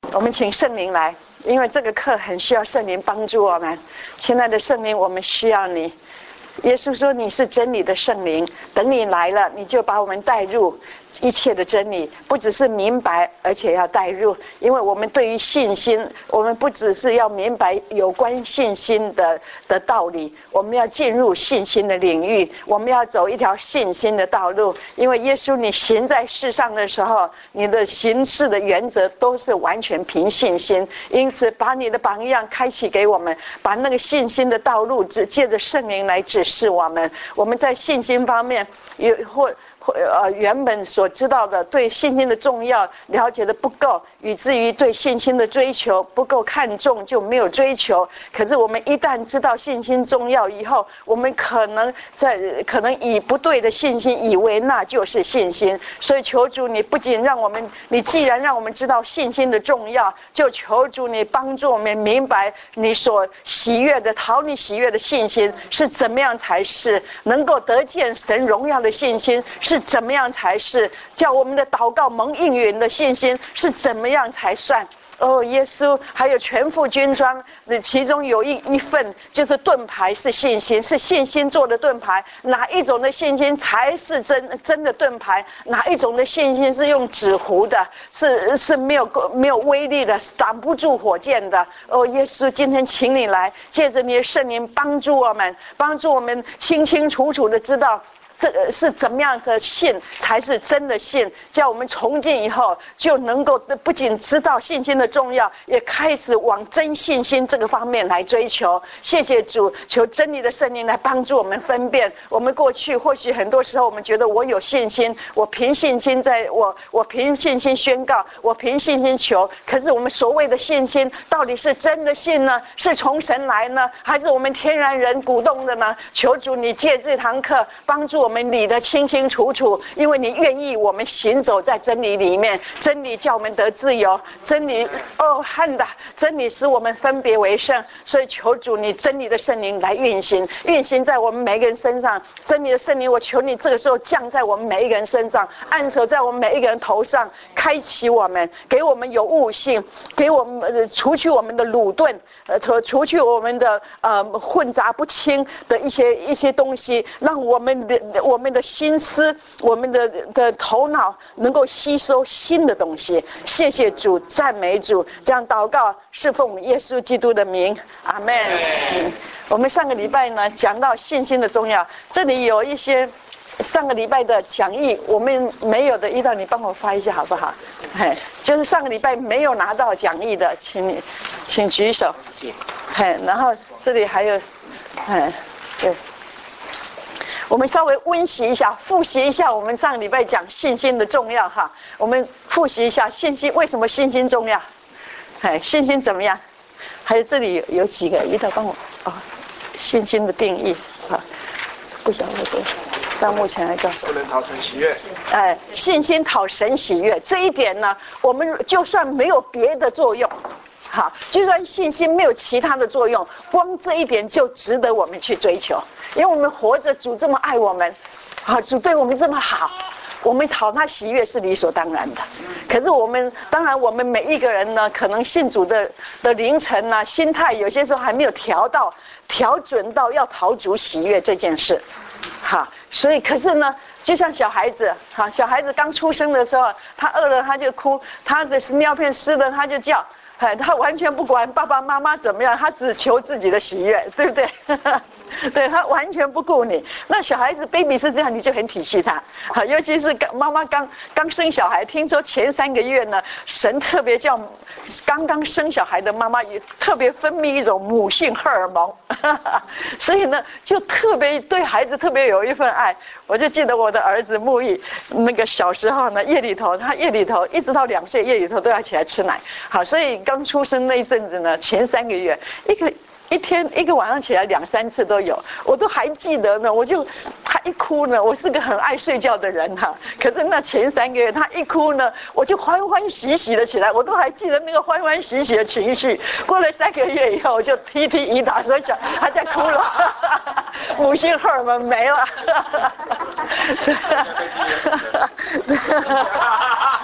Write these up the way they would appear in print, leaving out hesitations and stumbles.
我们请圣灵来，因为这个课很需要圣灵帮助我们。亲爱的圣灵，我们需要你。耶稣说你是真理的圣灵，等你来了，你就把我们带入一切的真理，不只是明白，而且要带入。因为我们对于信心，我们不只是要明白有关信心的道理，我们要进入信心的领域，我们要走一条信心的道路。因为耶稣你行在世上的时候，你的行事的原则都是完全凭信心，因此把你的榜样开启给我们，把那个信心的道路借着圣灵来指示我们。我们在信心方面原本所知道的对信心的重要了解的不够，以至于对信心的追求不够看重，就没有追求。可是我们一旦知道信心重要以后，我们可能以不对的信心以为那就是信心。所以求主你不仅你既然让我们知道信心的重要，就求主你帮助我们明白你所喜悦的讨你喜悦的信心是怎么样才是能够得见神荣耀的信心，是怎么样才是叫我们的祷告蒙应允的信心，是怎么样才算。耶稣还有全副军装，其中有一份就是盾牌，是信心，是信心做的盾牌。哪一种的信心才是真的盾牌？哪一种的信心是用纸糊的，是没有威力的，挡不住火箭的？耶稣今天请你来，借着你的圣灵帮助我们清清楚楚的知道这个是怎么样的信才是真的信，叫我们从今以后就能够不仅知道信心的重要，也开始往真信心这个方面来追求。谢谢主，求真理的圣灵来帮助我们分辨。我们过去或许很多时候我们觉得我有信心，我凭信心我凭信心宣告，我凭信心求。可是我们所谓的信心到底是真的信呢？是从神来呢？还是我们天然人鼓动的呢？求主你借这堂课帮助我们理得清清楚楚，因为你愿意我们行走在真理里面，真理叫我们得自由，真理真理使我们分别为圣。所以求主你真理的圣灵来运行在我们每一个人身上。真理的圣灵，我求你这个时候降在我们每一个人身上，按手在我们每一个人头上，开启我们，给我们有悟性，给我们除去我们的鲁钝，除去我们的混杂不清的一些东西，让我们的心思，我们的头脑能够吸收新的东西。谢谢主，赞美主，这样祷告是奉耶稣基督的名，阿们。我们上个礼拜呢讲到信心的重要，这里有一些上个礼拜的讲义我们没有的，一道你帮我发一下好不好？就是上个礼拜没有拿到讲义的，请举手。然后这里还有，对。我们稍微温习一下，复习一下我们上个礼拜讲信心的重要哈。我们复习一下信心，为什么信心重要？信心怎么样？还有这里有几个，一道帮我信心的定义啊，不晓得到目前来讲， 不能讨神喜悦。 信心讨神喜悦这一点呢，我们就算没有别的作用。好，就算信心没有其他的作用，光这一点就值得我们去追求。因为我们活着，主这么爱我们，主对我们这么好，我们讨他喜悦是理所当然的。可是当然我们每一个人呢，可能信主的凌晨呢，心态有些时候还没有调准到要讨主喜悦这件事。所以可是呢，就像小孩子刚出生的时候，他饿了他就哭，他的尿片湿了他就叫。他完全不管爸爸妈妈怎么样，他只求自己的喜悦，对不对？对，他完全不顾你。那小孩子 baby 是这样，你就很体恤他。尤其是妈妈刚生小孩，听说前3个月呢，神特别叫刚生小孩的妈妈也特别分泌一种母性荷尔蒙，所以呢，就特别对孩子特别有一份爱。我就记得我的儿子木易，那个小时候呢，他夜里头一直到2岁，夜里头都要起来吃奶。好，所以刚出生那一阵子呢，前3个月一天一个晚上起来2、3次都有，我都还记得呢。他一哭呢，我是个很爱睡觉的人可是那前3个月他一哭呢，我就欢欢喜喜的起来，我都还记得那个欢欢喜喜的情绪。过了3个月以后，我就踢一打，所以讲他在哭了，母性荷尔蒙没了。后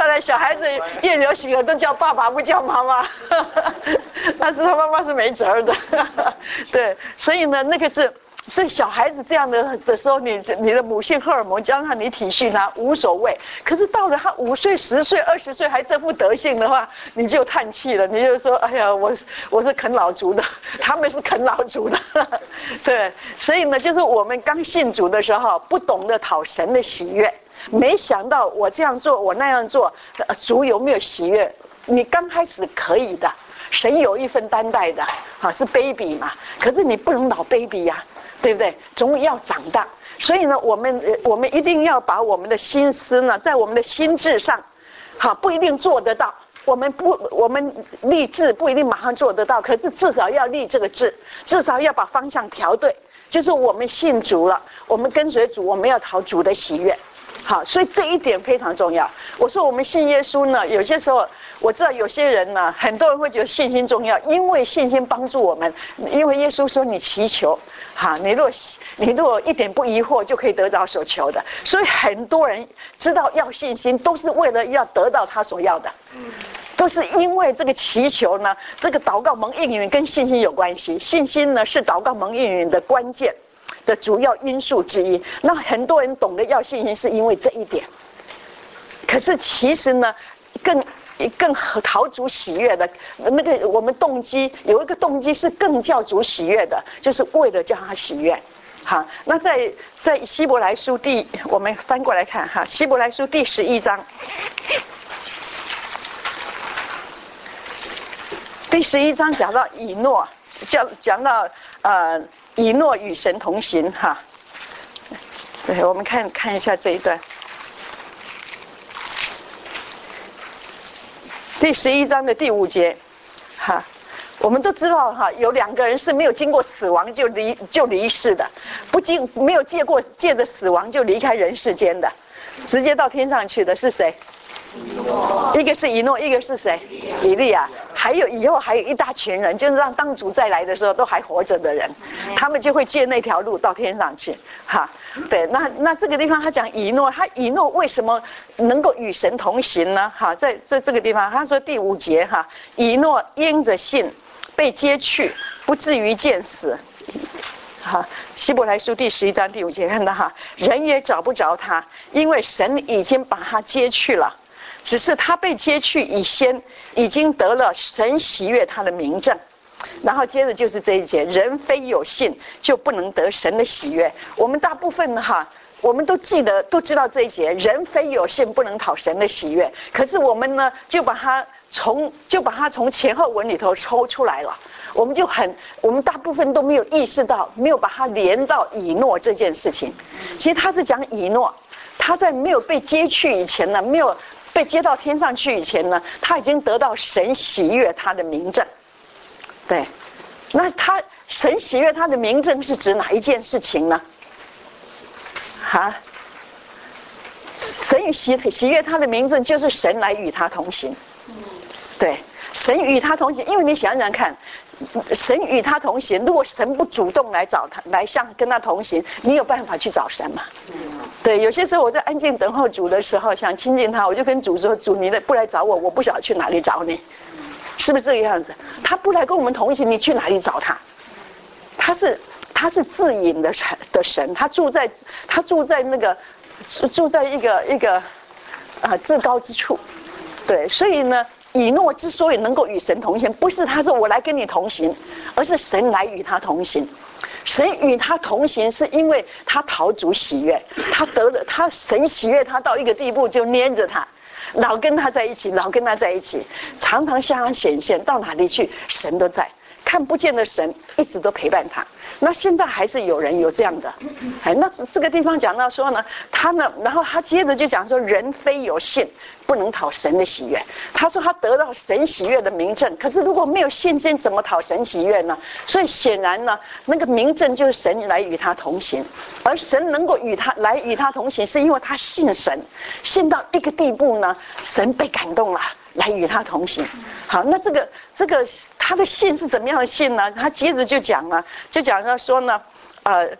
来小孩子越流行了，都叫爸爸不叫妈妈，但是他妈妈是没辙的，对，所以呢，那个是。所以小孩子这样的时候，你的母性荷尔蒙加上你体恤他无所谓。可是到了他5岁、10岁、20岁还这副德性的话，你就叹气了。你就说：“哎呀，我是啃老族的，他们是啃老族的。”对，所以呢，就是我们刚信主的时候，不懂得讨神的喜悦，没想到我这样做，我那样做，主有没有喜悦？你刚开始可以的，神有一份担待的，是 baby 嘛。可是你不能老 baby 呀。对不对？总要长大，所以呢，我们一定要把我们的心思呢，在我们的心智上，不一定做得到。我们立志不一定马上做得到，可是至少要立这个志，至少要把方向调对。就是我们信主了，我们跟随主，我们要讨主的喜悦。好，所以这一点非常重要。我说我们信耶稣呢，有些时候我知道有些人呢，很多人会觉得信心重要，因为信心帮助我们。因为耶稣说你祈求，你如果一点不疑惑，就可以得到所求的。所以很多人知道要信心，都是为了要得到他所要的。都是因为这个祈求呢，这个祷告蒙应允跟信心有关系。信心呢是祷告蒙应允的关键的主要因素之一。那很多人懂得要信心，是因为这一点。可是其实呢，更讨主喜悦的那个，我们动机有一个动机是更叫主喜悦的，就是为了叫他喜悦。好，那在希伯来书我们翻过来看哈，希伯来书第11章，第11章讲到以诺，讲到以诺与神同行哈。对，我们看一下这一段。第11章的第5节，我们都知道有2个人是没有经过死亡就离世的，没有借着死亡就离开人世间的，直接到天上去的是谁？一个是以诺，一个是谁？以利亚。以后还有一大群人，就是让当主再来的时候都还活着的人，他们就会借那条路到天上去。对，那这个地方他讲以诺，以诺为什么能够与神同行呢？在这个地方他说第5节以诺因着信被接去，不至于见死。希伯来书第11章第5节看到人也找不着他，因为神已经把他接去了。只是他被接去以先，已经得了神喜悦他的明证。然后接着就是这一节，人非有信就不能得神的喜悦。我们大部分我们都知道这一节，人非有信不能讨神的喜悦。可是我们呢，就把它从前后文里头抽出来了。我们大部分都没有意识到，没有把它连到以诺这件事情。其实他是讲以诺，他在没有被接去以前呢，没有被接到天上去以前呢，他已经得到神喜悦他的明证。对，那神喜悦他的明证是指哪一件事情呢？神喜悦他的明证就是神来与他同行。对，神与他同行，因为你想想看，神与他同行，如果神不主动来找他，跟他同行，你有办法去找神吗？对，有些时候我在安静等候主的时候，想亲近他，我就跟主说：“主，你不来找我，我不晓得去哪里找你。”是不是这个样子？他不来跟我们同行，你去哪里找他？他是自隐的神，他住在一个至高之处。对，所以呢，以诺之所以能够与神同行，不是他说我来跟你同行，而是神来与他同行。神与他同行，是因为他讨主喜悦，他神喜悦他到一个地步，就黏着他，老跟他在一起，常常向他显现，到哪里去神都在，看不见的神一直都陪伴他。那现在还是有人有这样的。那这个地方讲到说呢，然后他接着就讲说，人非有信不能讨神的喜悦。他说他得到神喜悦的明证，可是如果没有信心，怎么讨神喜悦呢？所以显然呢，那个明证就是神来与他同行，而神能够与他同行，是因为他信神，信到一个地步呢，神被感动了，来与他同行。好，那这个他的信是怎么样的信呢？他接着就讲说呢，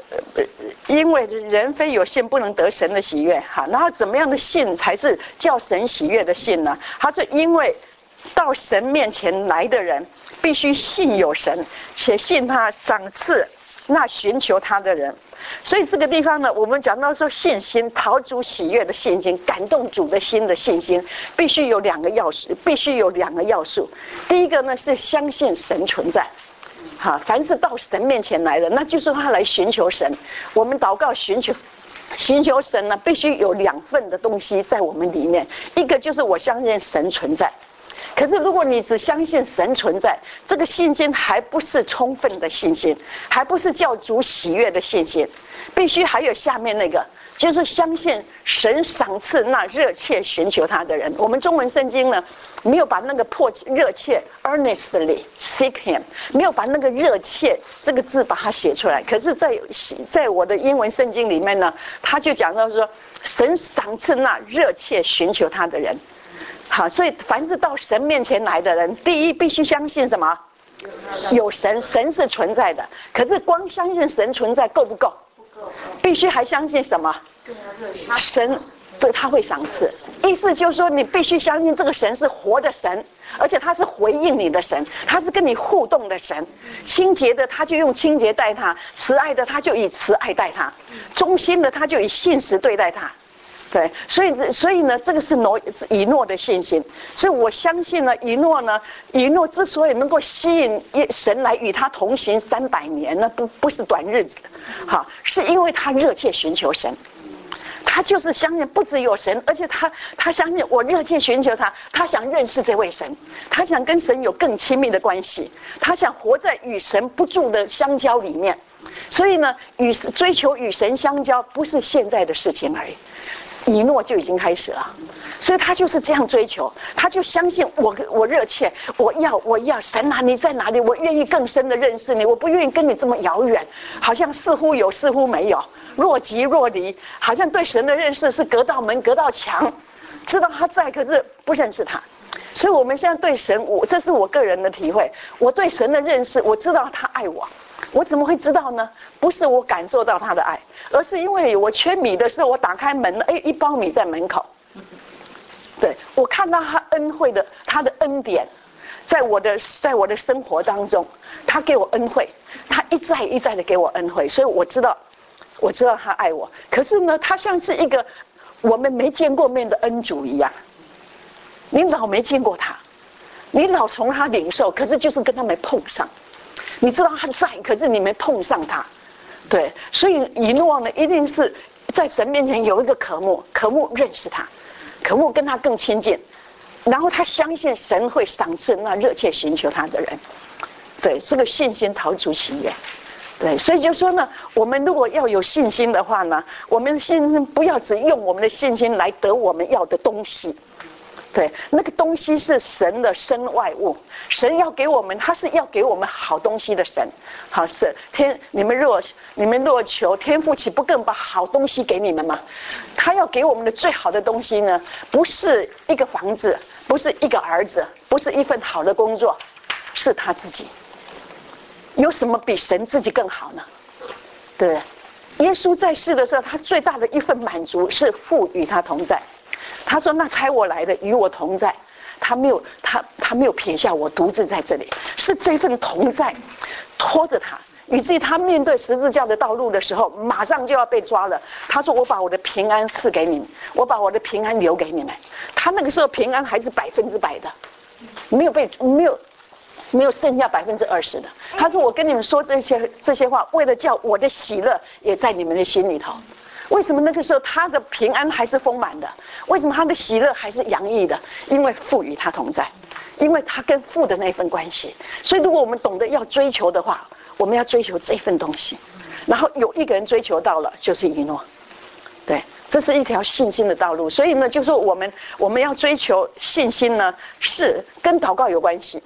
因为人非有信不能得神的喜悦，哈，然后怎么样的信才是叫神喜悦的信呢？他说，因为到神面前来的人，必须信有神，且信他赏赐那寻求他的人。所以这个地方呢，我们讲到说信心，讨主喜悦的信心，感动主的心的信心，必须有两个要素。第一个呢是相信神存在。好，凡是到神面前来的，那就是他来寻求神。我们祷告寻求神呢，必须有2份的东西在我们里面。一个就是我相信神存在。可是如果你只相信神存在，这个信心还不是充分的信心，还不是叫主喜悦的信心，必须还有下面那个，就是相信神赏赐那热切寻求他的人。我们中文圣经呢，没有把那个热切 earnestly seek him， 没有把那个热切这个字把它写出来。可是在我的英文圣经里面呢，他就讲到说，神赏赐那热切寻求他的人。好，所以凡是到神面前来的人，第一必须相信什么？有神，神是存在的。可是光相信神存在够不够？必须还相信什么？神对他会赏赐。意思就是说，你必须相信这个神是活的神，而且他是回应你的神，他是跟你互动的神。清洁的他就用清洁待他，慈爱的他就以慈爱待他，忠心的他就以信实对待他。对，所以呢，这个是以诺的信心。所以我相信呢，以诺之所以能够吸引神来与他同行300年呢，不是短日子，好，是因为他热切寻求神。他就是相信不只有神，而且他相信我热切寻求他，他想认识这位神，他想跟神有更亲密的关系，他想活在与神不住的相交里面。所以呢，追求与神相交不是现在的事情而已。以诺就已经开始了，所以他就是这样追求，他就相信我热切，我要神啊，你在哪里？我愿意更深的认识你，我不愿意跟你这么遥远，好像似乎有似乎没有，若即若离，好像对神的认识是隔道门隔道墙，知道他在，可是不认识他。所以我们现在对神，这是我个人的体会，我对神的认识，我知道他爱我。我怎么会知道呢？不是我感受到他的爱，而是因为我缺米的时候，我打开门，一包米在门口。对，我看到他恩惠的，他的恩典，在我的生活当中，他给我恩惠，他一再一再的给我恩惠，所以我知道他爱我。可是呢，他像是一个我们没见过面的恩主一样，你老没见过他，你老从他领受，可是就是跟他没碰上。你知道他在，可是你没碰上他。对，所以以诺呢，一定是在神面前有一个渴慕认识他，渴慕跟他更亲近，然后他相信神会赏赐那热切寻求他的人。对，这个信心讨主喜悦。对，所以就说呢，我们如果要有信心的话呢，我们的信心不要只用我们的信心来得我们要的东西。对，那个东西是神的身外物，神要给我们，他是要给我们好东西的神。好，是你们若求，天父岂不更把好东西给你们吗？他要给我们的最好的东西呢，不是一个房子，不是一个儿子，不是一份好的工作，是他自己。有什么比神自己更好呢？对不对？耶稣在世的时候，他最大的一份满足是父与他同在。他说：“那差我来的与我同在，他没有撇下我独自在这里，是这份同在拖着他，以至于他面对十字架的道路的时候，马上就要被抓了。他说：我把我的平安赐给你们，我把我的平安留给你们。他那个时候平安还是100%的，没有剩下20%的。他说：我跟你们说这些话，为了叫我的喜乐也在你们的心里头。”为什么那个时候他的平安还是丰满的？为什么他的喜乐还是洋溢的？因为父与他同在，因为他跟父的那份关系。所以如果我们懂得要追求的话，我们要追求这份东西。然后有一个人追求到了，就是以诺。对，这是一条信心的道路。所以呢，就是我们要追求信心呢，是跟祷告有关系。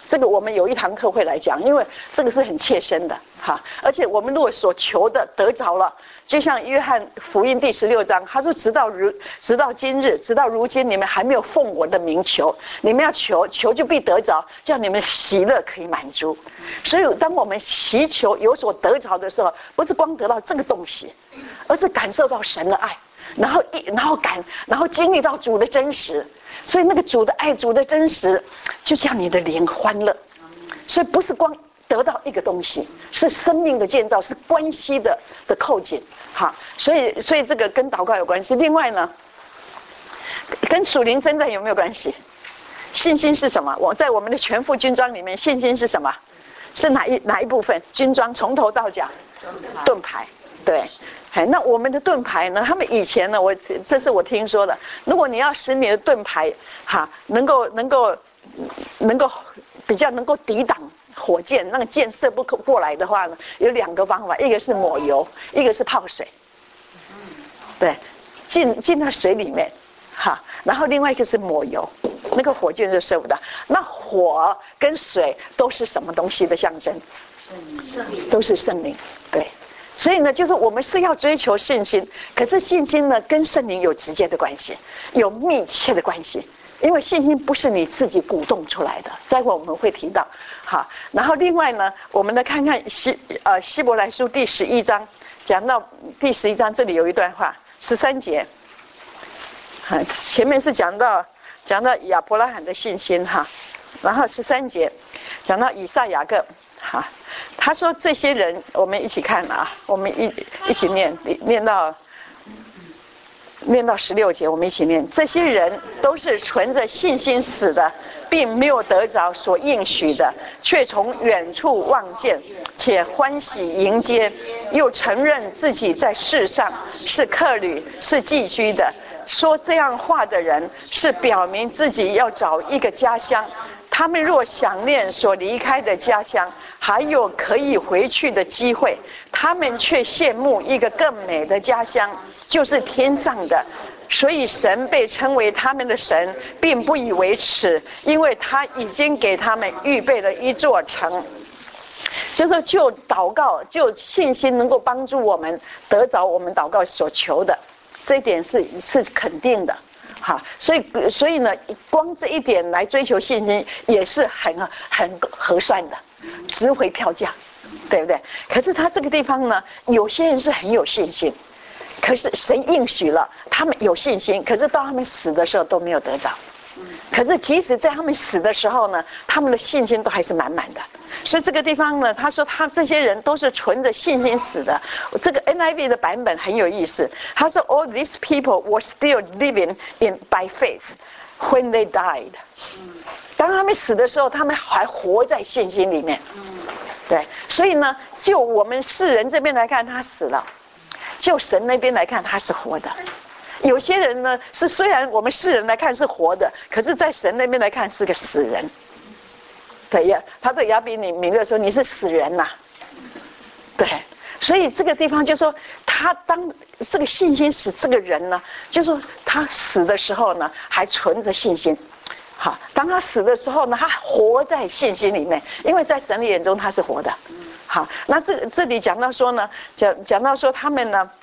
这个我们有一堂课会来讲，因为这个是很切身的哈。而且我们如果所求的得着了，就像约翰福音第16章，他说直到今日，直到如今，你们还没有奉我的名求，你们要求就必得着，叫你们喜乐可以满足。所以当我们祈求有所得着的时候，不是光得到这个东西，而是感受到神的爱，然后经历到主的真实。所以那个主的爱，主的真实，就叫你的灵欢乐。所以不是光得到一个东西，是生命的建造，是关系的扣紧。好，所以这个跟祷告有关系。另外呢，跟属灵征战有没有关系？信心是什么？在我们的全副军装里面，信心是什么？是哪一部分？军装从头到脚，盾牌。对。那我们的盾牌呢？他们以前呢，这是我听说的。如果你要使你的盾牌能够比较能够抵挡火箭，那个箭射不过来的话呢，有2个方法，一个是抹油，一个是泡水。对，进到水里面然后另外一个是抹油，那个火箭就射不到。那火跟水都是什么东西的象征？都是圣灵。对。所以呢，就是我们是要追求信心，可是信心呢，跟圣灵有直接的关系，有密切的关系。因为信心不是你自己鼓动出来的，待会我们会提到。好，然后另外呢，我们来看看希伯来书第11章，讲到第11章这里有一段话，13节。前面是讲到亚伯拉罕的信心然后13节讲到以撒雅各他说这些人，我们一起看我们一起念到16节，我们一起念。这些人都是存着信心死的，并没有得着所应许的，却从远处望见，且欢喜迎接，又承认自己在世上是客旅，是寄居的。说这样话的人，是表明自己要找一个家乡。他们若想念所离开的家乡，还有可以回去的机会，他们却羡慕一个更美的家乡，就是天上的。所以神被称为他们的神，并不以为耻，因为他已经给他们预备了一座城。就是就祷告，就信心能够帮助我们得着我们祷告所求的，这一点是肯定的。所以呢，光这一点来追求信心也是很合算的，值回票价，对不对？可是他这个地方呢，有些人是很有信心，可是神应许了，他们有信心，可是到他们死的时候都没有得着。可是即使在他们死的时候呢，他们的信心都还是满满的。所以这个地方呢，他说他这些人都是存着信心死的。这个 NIV 的版本很有意思，他说 All these people were still living by faith when they died。当他们死的时候，他们还活在信心里面。对，所以呢，就我们世人这边来看，他死了；就神那边来看，他是活的。有些人呢，是虽然我们世人来看是活的，可是在神那边来看是个死人。对呀，他对亚比米勒说：“你是死人呐。”对，所以这个地方就说，他当这个信心使这个人呢，就说他死的时候呢，还存着信心。好，当他死的时候呢，他活在信心里面，因为在神的眼中他是活的。好，那这里讲到说呢，讲到说他们呢，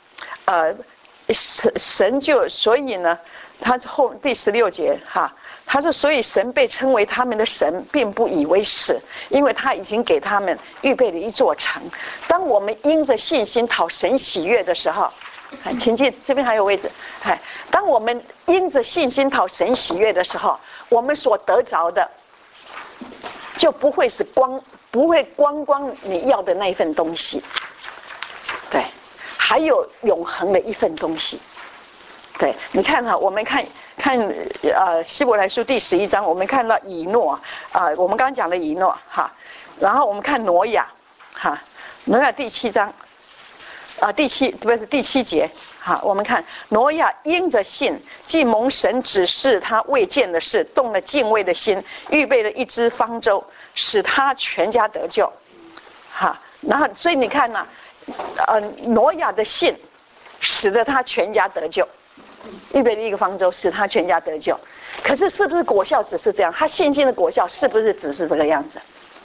神就所以呢，他第16节他说，所以神被称为他们的神，并不以为耻，因为他已经给他们预备了一座城。当我们因着信心讨神喜悦的时候，请记这边还有位置。当我们因着信心讨神喜悦的时候，我们所得着的就不会光你要的那一份东西，对，还有永恒的一份东西。对，你看我们看希伯来书第11章，我们看到以诺我们刚刚讲的以诺然后我们看挪亚挪亚第7章第7节我们看挪亚因着信，既蒙神指示他未见的事，动了敬畏的心，预备了一只方舟，使他全家得救。然后所以你看挪亚的信使得他全家得救。 预备了一个方舟，使他全家得救。可是是不是果效只是这样？他信心的果效是不是只是这个样子？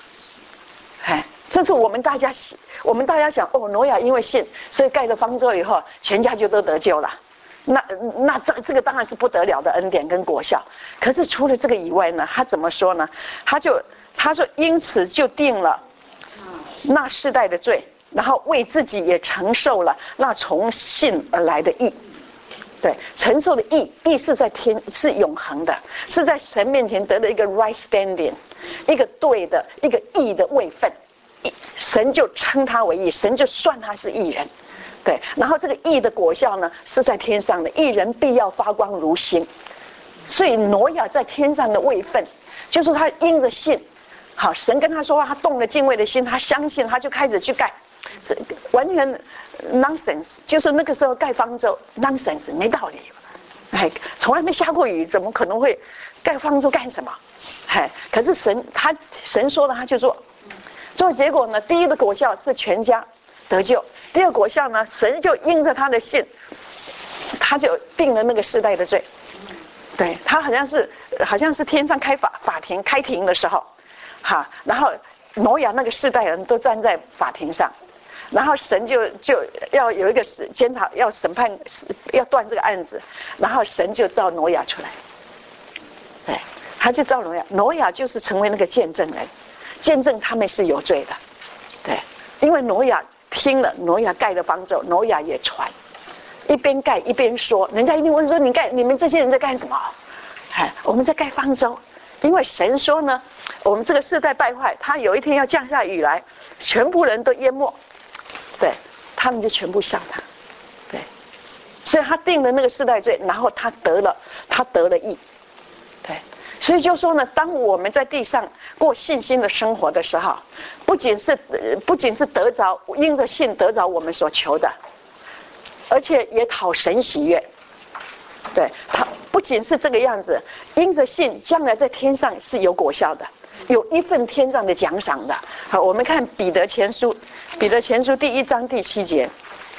这是我们大家想，挪亚因为信，所以盖了方舟以后，全家就都得救了。那这个当然是不得了的恩典跟果效。可是除了这个以外呢，他怎么说呢？他说因此就定了那世代的罪，然后为自己也承受了那从信而来的义。对，承受的义是在天，是永恒的，是在神面前得的一个 right standing， 一个对的一个义的位分，神就称他为义，神就算他是义人。对，然后这个义的果效呢，是在天上的，义人必要发光如星。所以挪亚在天上的位分，就是他因着信，好，神跟他说话，他动了敬畏的心，他相信，他就开始去盖，完全 nonsense， 就是那个时候盖方舟 nonsense， 没道理。从来没下过雨，怎么可能会盖方舟干什么？可是神说了，他就做。做结果呢，第一个果效是全家得救，第二果效呢，神就因着他的信，他就定了那个世代的罪。对，他好像是天上法庭开庭的时候，然后挪亚那个世代人都站在法庭上，然后神就要有一个检讨，要审判，要断这个案子，然后神就召挪亚出来。对，他就召挪亚就是成为那个见证人，见证他们是有罪的。对，因为挪亚听了，挪亚盖了方舟，挪亚也传，一边盖一边说，人家一定问说，你们这些人在干什么？我们在盖方舟，因为神说呢，我们这个世代败坏，他有一天要降下雨来，全部人都淹没。对，他们就全部像他。对，所以他定了那个世代罪，然后他得了义。对，所以就说呢，当我们在地上过信心的生活的时候，不仅是得着，因着信得着我们所求的，而且也讨神喜悦。对，他不仅是这个样子，因着信将来在天上是有果效的，有一份天上的奖赏的。好，我们看彼得前书第1章第7节。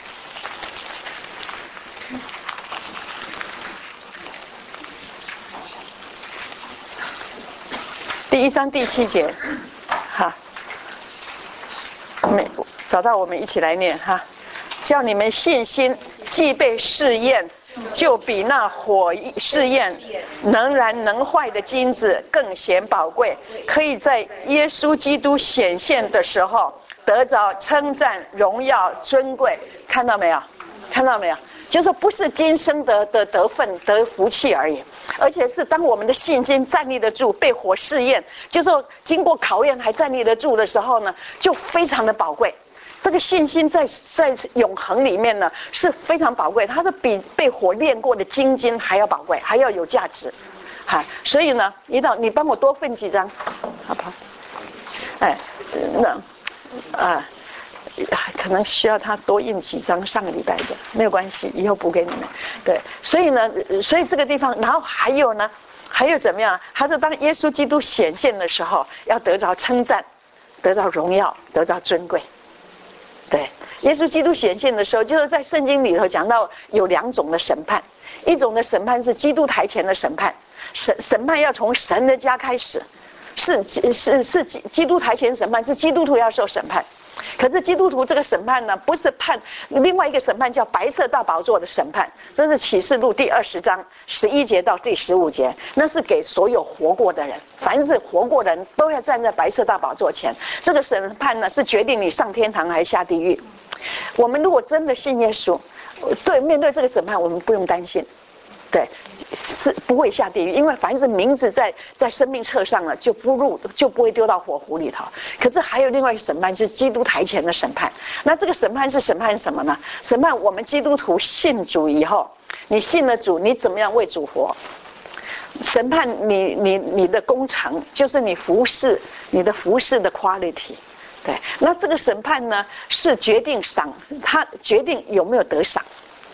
第1章第7节，找到我们一起来念哈。叫你们信心既被试验，就比那火试验能燃能坏的金子更显宝贵，可以在耶稣基督显现的时候得着称赞、荣耀、尊贵。看到没有？看到没有？就是不是今生的得分得福气而已，而且是当我们的信心站立得住，被火试验，就是经过考验还站立得住的时候呢，就非常的宝贵。这个信心在永恒里面呢是非常宝贵，它是比被火炼过的金金还要宝贵，还要有价值。所以呢，你帮我多分几张，好不好？可能需要他多印几张上个礼拜的，没有关系，以后补给你们。对，所以这个地方，然后还有怎么样？他说当耶稣基督显现的时候，要得着称赞，得着荣耀，得着尊贵。对，耶稣基督显现的时候，就是在圣经里头讲到有2种的审判，一种的审判是基督台前的审判，审判要从神的家开始，是基督台前审判，是基督徒要受审判。可是基督徒这个审判呢，不是判另外一个审判叫白色大宝座的审判，这是启示录第20章11节到第15节，那是给所有活过的人，凡是活过的人都要站在白色大宝座前。这个审判呢，是决定你上天堂还是下地狱。我们如果真的信耶稣，面对这个审判，我们不用担心。对，是不会下地狱，因为凡是名字在生命册上了，就不会丢到火湖里头。可是还有另外一个审判，是基督台前的审判。那这个审判是审判什么呢？审判我们基督徒信主以后，你信了主，你怎么样为主活？审判你的工程，就是你的服侍的 quality。对，那这个审判呢，是决定他决定有没有得赏。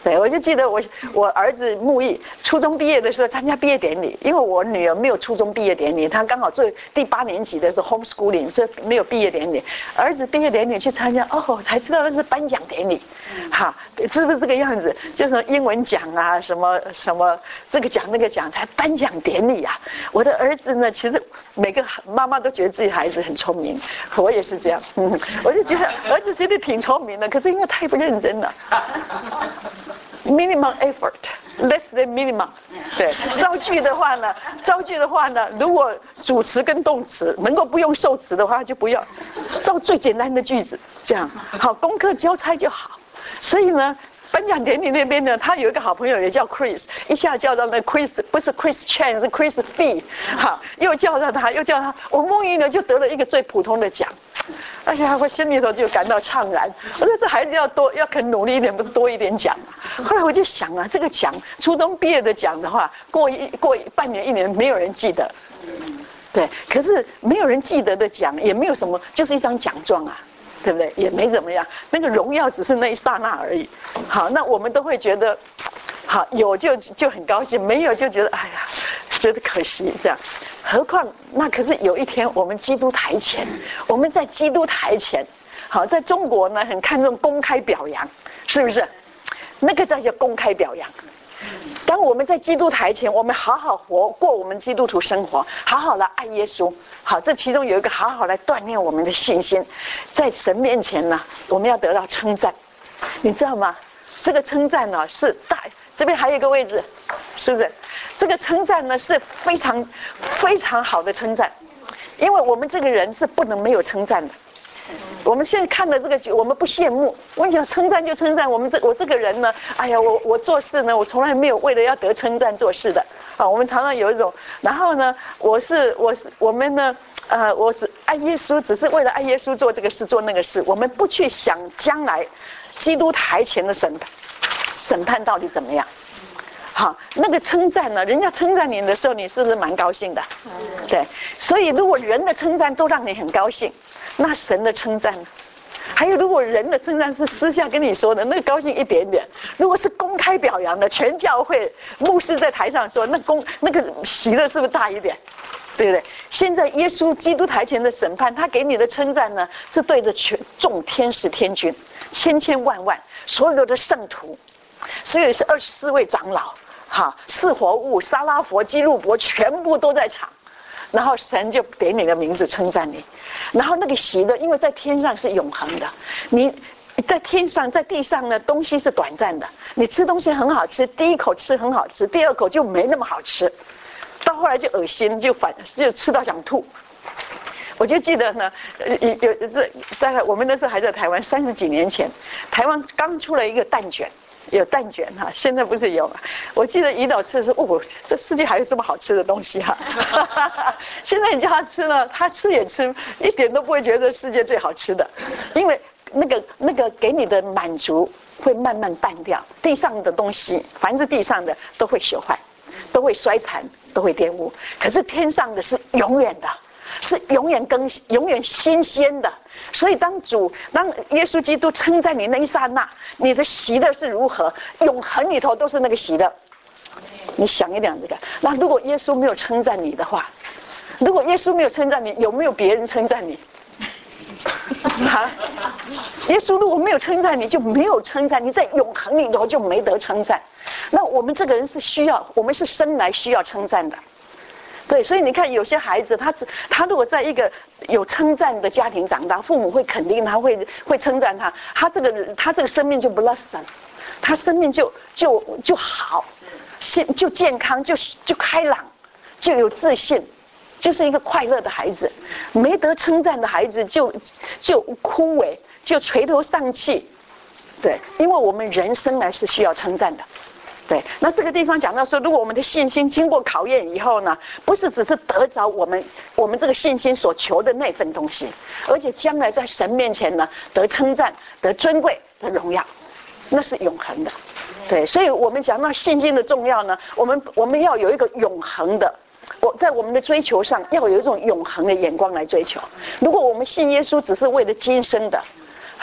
对，我就记得我儿子木易初中毕业的时候参加毕业典礼，因为我女儿没有初中毕业典礼，她刚好做第8年级的时候 homeschooling， 所以没有毕业典礼。儿子毕业典礼去参加，才知道那是颁奖典礼，哈，是不是这个样子？就是英文奖啊，什么什么这个奖那个奖，才颁奖典礼啊。我的儿子呢，其实每个妈妈都觉得自己孩子很聪明，我也是这样，我就觉得儿子其实挺聪明的，可是因为太不认真了。Minimum effort, less than minimum。对，造句的话呢，如果主词跟动词能够不用受词的话，就不要造最简单的句子，这样好，功课交差就好。所以呢，颁奖典礼那边呢，他有一个好朋友也叫 Chris， 一下叫到那 Chris， 不是 Chris Chan， 是 Chris Fee， 好，又叫到他，我梦遗呢就得了一个最普通的奖。哎呀，我心里头就感到怅然。我说这孩子要肯努力一点，不是多一点奖吗？后来我就想啊，这个奖初中毕业的奖的话，过半年1年没有人记得，对。可是没有人记得的奖也没有什么，就是一张奖状啊，对不对？也没怎么样，那个荣耀只是那一刹那而已。好，那我们都会觉得，好有就很高兴，没有就觉得哎呀，觉得可惜这样。何况那可是有一天我们基督台前，我们在基督台前，好，在中国呢很看重公开表扬，是不是？那个叫公开表扬。当我们在基督台前，我们好好过我们基督徒生活，好好来爱耶稣。好，这其中有一个好好来锻炼我们的信心，在神面前呢，我们要得到称赞，你知道吗？这个称赞呢是大，这边还有一个位置，是不是？这个称赞呢是非常非常好的称赞，因为我们这个人是不能没有称赞的。我们现在看的这个，我们不羡慕。我讲称赞就称赞，我这个人呢，哎呀，我做事呢，我从来没有为了要得称赞做事的啊。我们常常有一种，然后呢，我们呢，我只爱耶稣，只是为了爱耶稣做这个事做那个事，我们不去想将来基督台前的审判到底怎么样。好，那个称赞呢，人家称赞你的时候，你是不是蛮高兴的？对，所以如果人的称赞都让你很高兴，那神的称赞呢？还有，如果人的称赞是私下跟你说的，那个高兴一点点；如果是公开表扬的，全教会牧师在台上说，那个喜乐是不是大一点？对不对？现在耶稣基督台前的审判，他给你的称赞呢，是对着众天使天军，千千万万所有的圣徒，所以是24位长老，哈，四活物、撒拉佛、基路伯全部都在场。然后神就给你的名字称赞你，然后那个喜乐，因为在天上是永恒的，你在天上在地上呢，东西是短暂的，你吃东西很好吃，第一口吃很好吃，第二口就没那么好吃，到后来就恶心，就吃到想吐。我就记得呢，大概我们那时候还在台湾，30几年前，台湾刚出了一个蛋卷。有蛋卷哈，现在不是有吗？我记得胰岛吃的时候，这世界还有这么好吃的东西哈！现在你叫他吃了，他吃也吃，一点都不会觉得世界最好吃的，因为那个给你的满足会慢慢淡掉，地上的东西，凡是地上的都会朽坏，都会衰残，都会玷污，可是天上的是永远的。是永远更新、永远新鲜的，所以当耶稣基督称赞你那一刹那，你的喜乐是如何，永恒里头都是那个喜乐。你想一点这个，那如果耶稣没有称赞你的话，如果耶稣没有称赞你，有没有别人称赞你？啊，耶稣如果没有称赞你，就没有称赞你，在永恒里头就没得称赞。那我们这个人是我们是生来需要称赞的。对，所以你看，有些孩子他如果在一个有称赞的家庭长大，父母会肯定他，会称赞他，他这个生命就 blossom， 他生命就好，就健康，就开朗，就有自信，就是一个快乐的孩子。没得称赞的孩子就枯萎，就垂头丧气。对，因为我们人生来是需要称赞的。对，那这个地方讲到说，如果我们的信心经过考验以后呢，不是只是得着我们这个信心所求的那份东西，而且将来在神面前呢，得称赞、得尊贵、得荣耀，那是永恒的。对，所以我们讲到信心的重要呢，我们要有一个永恒的，在我们的追求上要有一种永恒的眼光来追求。如果我们信耶稣只是为了今生的，哈。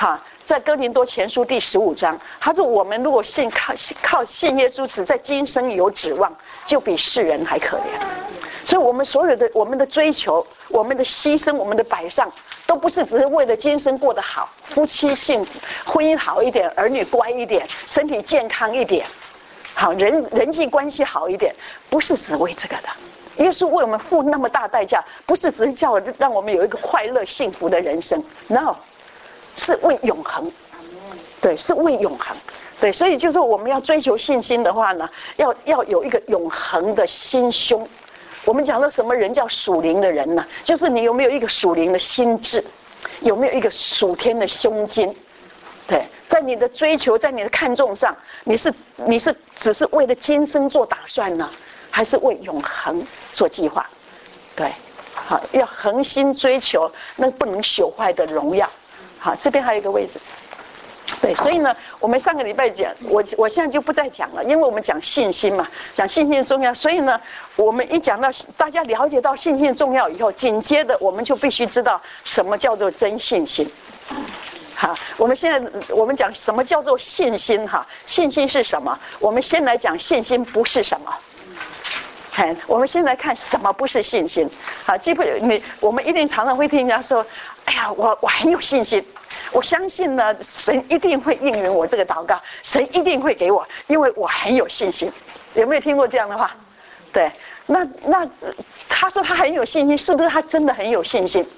在哥林多前书第15章，他说我们如果靠信耶稣，只在今生有指望，就比世人还可怜。所以我们所有的我们的追求，我们的牺牲，我们的摆上，都不是只是为了今生过得好，夫妻幸福，婚姻好一点，儿女乖一点，身体健康一点，好人际关系好一点，不是只为这个的。耶稣为我们付那么大代价，不是只是叫让我们有一个快乐幸福的人生 ，no， 是为永恒。对，是为永恒。对，所以就是我们要追求信心的话呢，要有一个永恒的心胸。我们讲到什么人叫属灵的人呢？就是你有没有一个属灵的心智，有没有一个属天的胸襟？对，在你的追求，在你的看重上，你是只是为了今生做打算呢，还是为永恒做计划？对，好，要恒心追求那不能朽坏的荣耀。好，这边还有一个位置。对，所以呢，我们上个礼拜讲，我现在就不再讲了，因为我们讲信心嘛，讲信心的重要。所以呢，我们一讲到大家了解到信心的重要以后，紧接着我们就必须知道什么叫做真信心。好，我们讲什么叫做信心哈？信心是什么？我们先来讲信心不是什么。我们先来看什么不是信心。好，我们一定常常会听人家说，哎呀，我很有信心。我相信呢，神一定会应允我这个祷告，神一定会给我，因为我很有信心。有没有听过这样的话？对，那他说他很有信心，是不是他真的很有信心？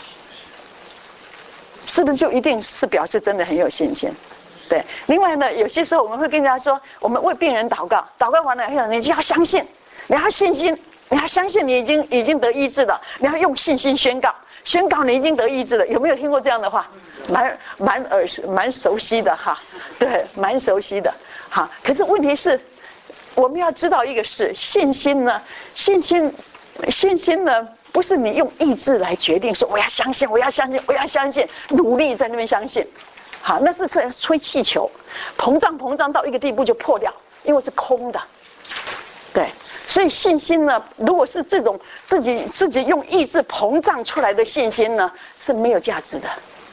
是不是就一定是表示真的很有信心？对。另外呢，有些时候我们会跟人家说，我们为病人祷告，祷告完了以后，你就要相信，你要信心，你要相信你已经得医治了，你要用信心宣告你已经得医治了。有没有听过这样的话？蛮熟悉的哈，对，蛮熟悉的哈。可是问题是，我们要知道一个事，信心呢，不是你用意志来决定说我要相信，努力在那边相信，好，那是吹气球，膨胀到一个地步就破掉，因为是空的，对。所以信心呢，如果是这种自己用意志膨胀出来的信心呢，是没有价值的。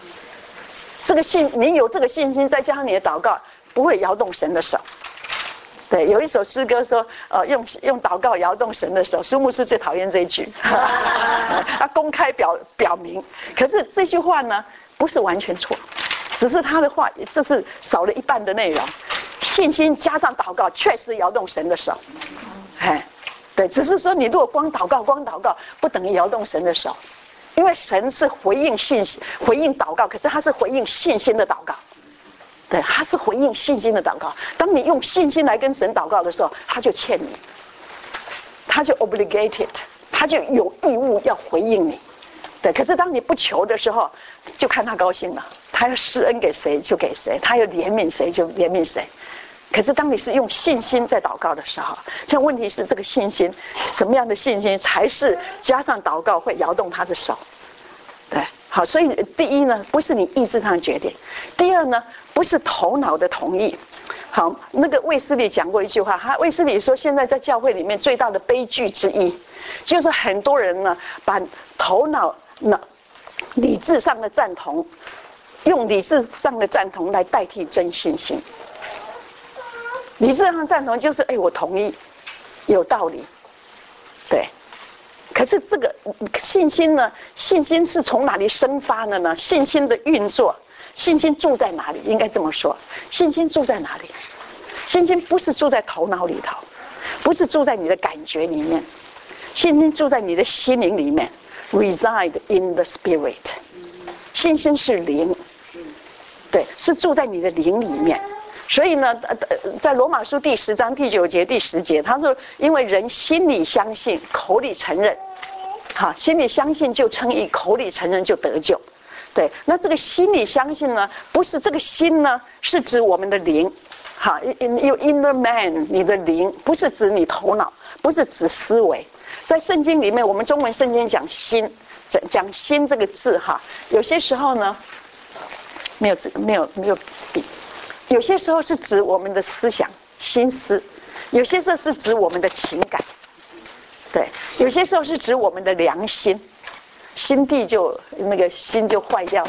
你有这个信心，再加上你的祷告，不会摇动神的手。对，有一首诗歌说，用祷告摇动神的手。苏牧师最讨厌这一句，他公开表明。可是这句话呢，不是完全错，只是他的话，这是少了一半的内容。信心加上祷告，确实摇动神的手。对，只是说你如果光祷告，不等于摇动神的手。因为神是回应祷告，可是他是回应信心的祷告。对，他是回应信心的祷告。当你用信心来跟神祷告的时候，他就欠你，他就 obligated， 他就有义务要回应你。对，可是当你不求的时候，就看他高兴了，他要施恩给谁就给谁，他要怜悯谁就怜悯谁。可是当你是用信心在祷告的时候，这问题是这个信心，什么样的信心才是加上祷告会摇动他的手？对，好，所以第一呢，不是你意志上的决定；第二呢，不是头脑的同意。好，那个卫斯理讲过一句话，卫斯理说，现在在教会里面最大的悲剧之一，就是很多人呢把头脑理智上的赞同，用理智上的赞同来代替真信心。理智上赞同就是我同意，有道理，对。可是这个信心呢？信心是从哪里生发的呢？信心的运作，信心住在哪里？应该这么说，信心住在哪里？信心不是住在头脑里头，不是住在你的感觉里面，信心住在你的心灵里面 ，reside in the spirit。信心是灵，对，是住在你的灵里面。所以呢，在罗马书第10章第9节、第10节，他说：“因为人心里相信，口里承认，好，心里相信就称义，口里承认就得救。”对，那这个心里相信呢，不是这个心呢，是指我们的灵，好 ，inner man， 你的灵，不是指你头脑，不是指思维。在圣经里面，我们中文圣经讲心，讲心这个字哈，有些时候呢，没有笔。有些时候是指我们的思想、心思，有些时候是指我们的情感，对，有些时候是指我们的良心，心地就那个心就坏掉了。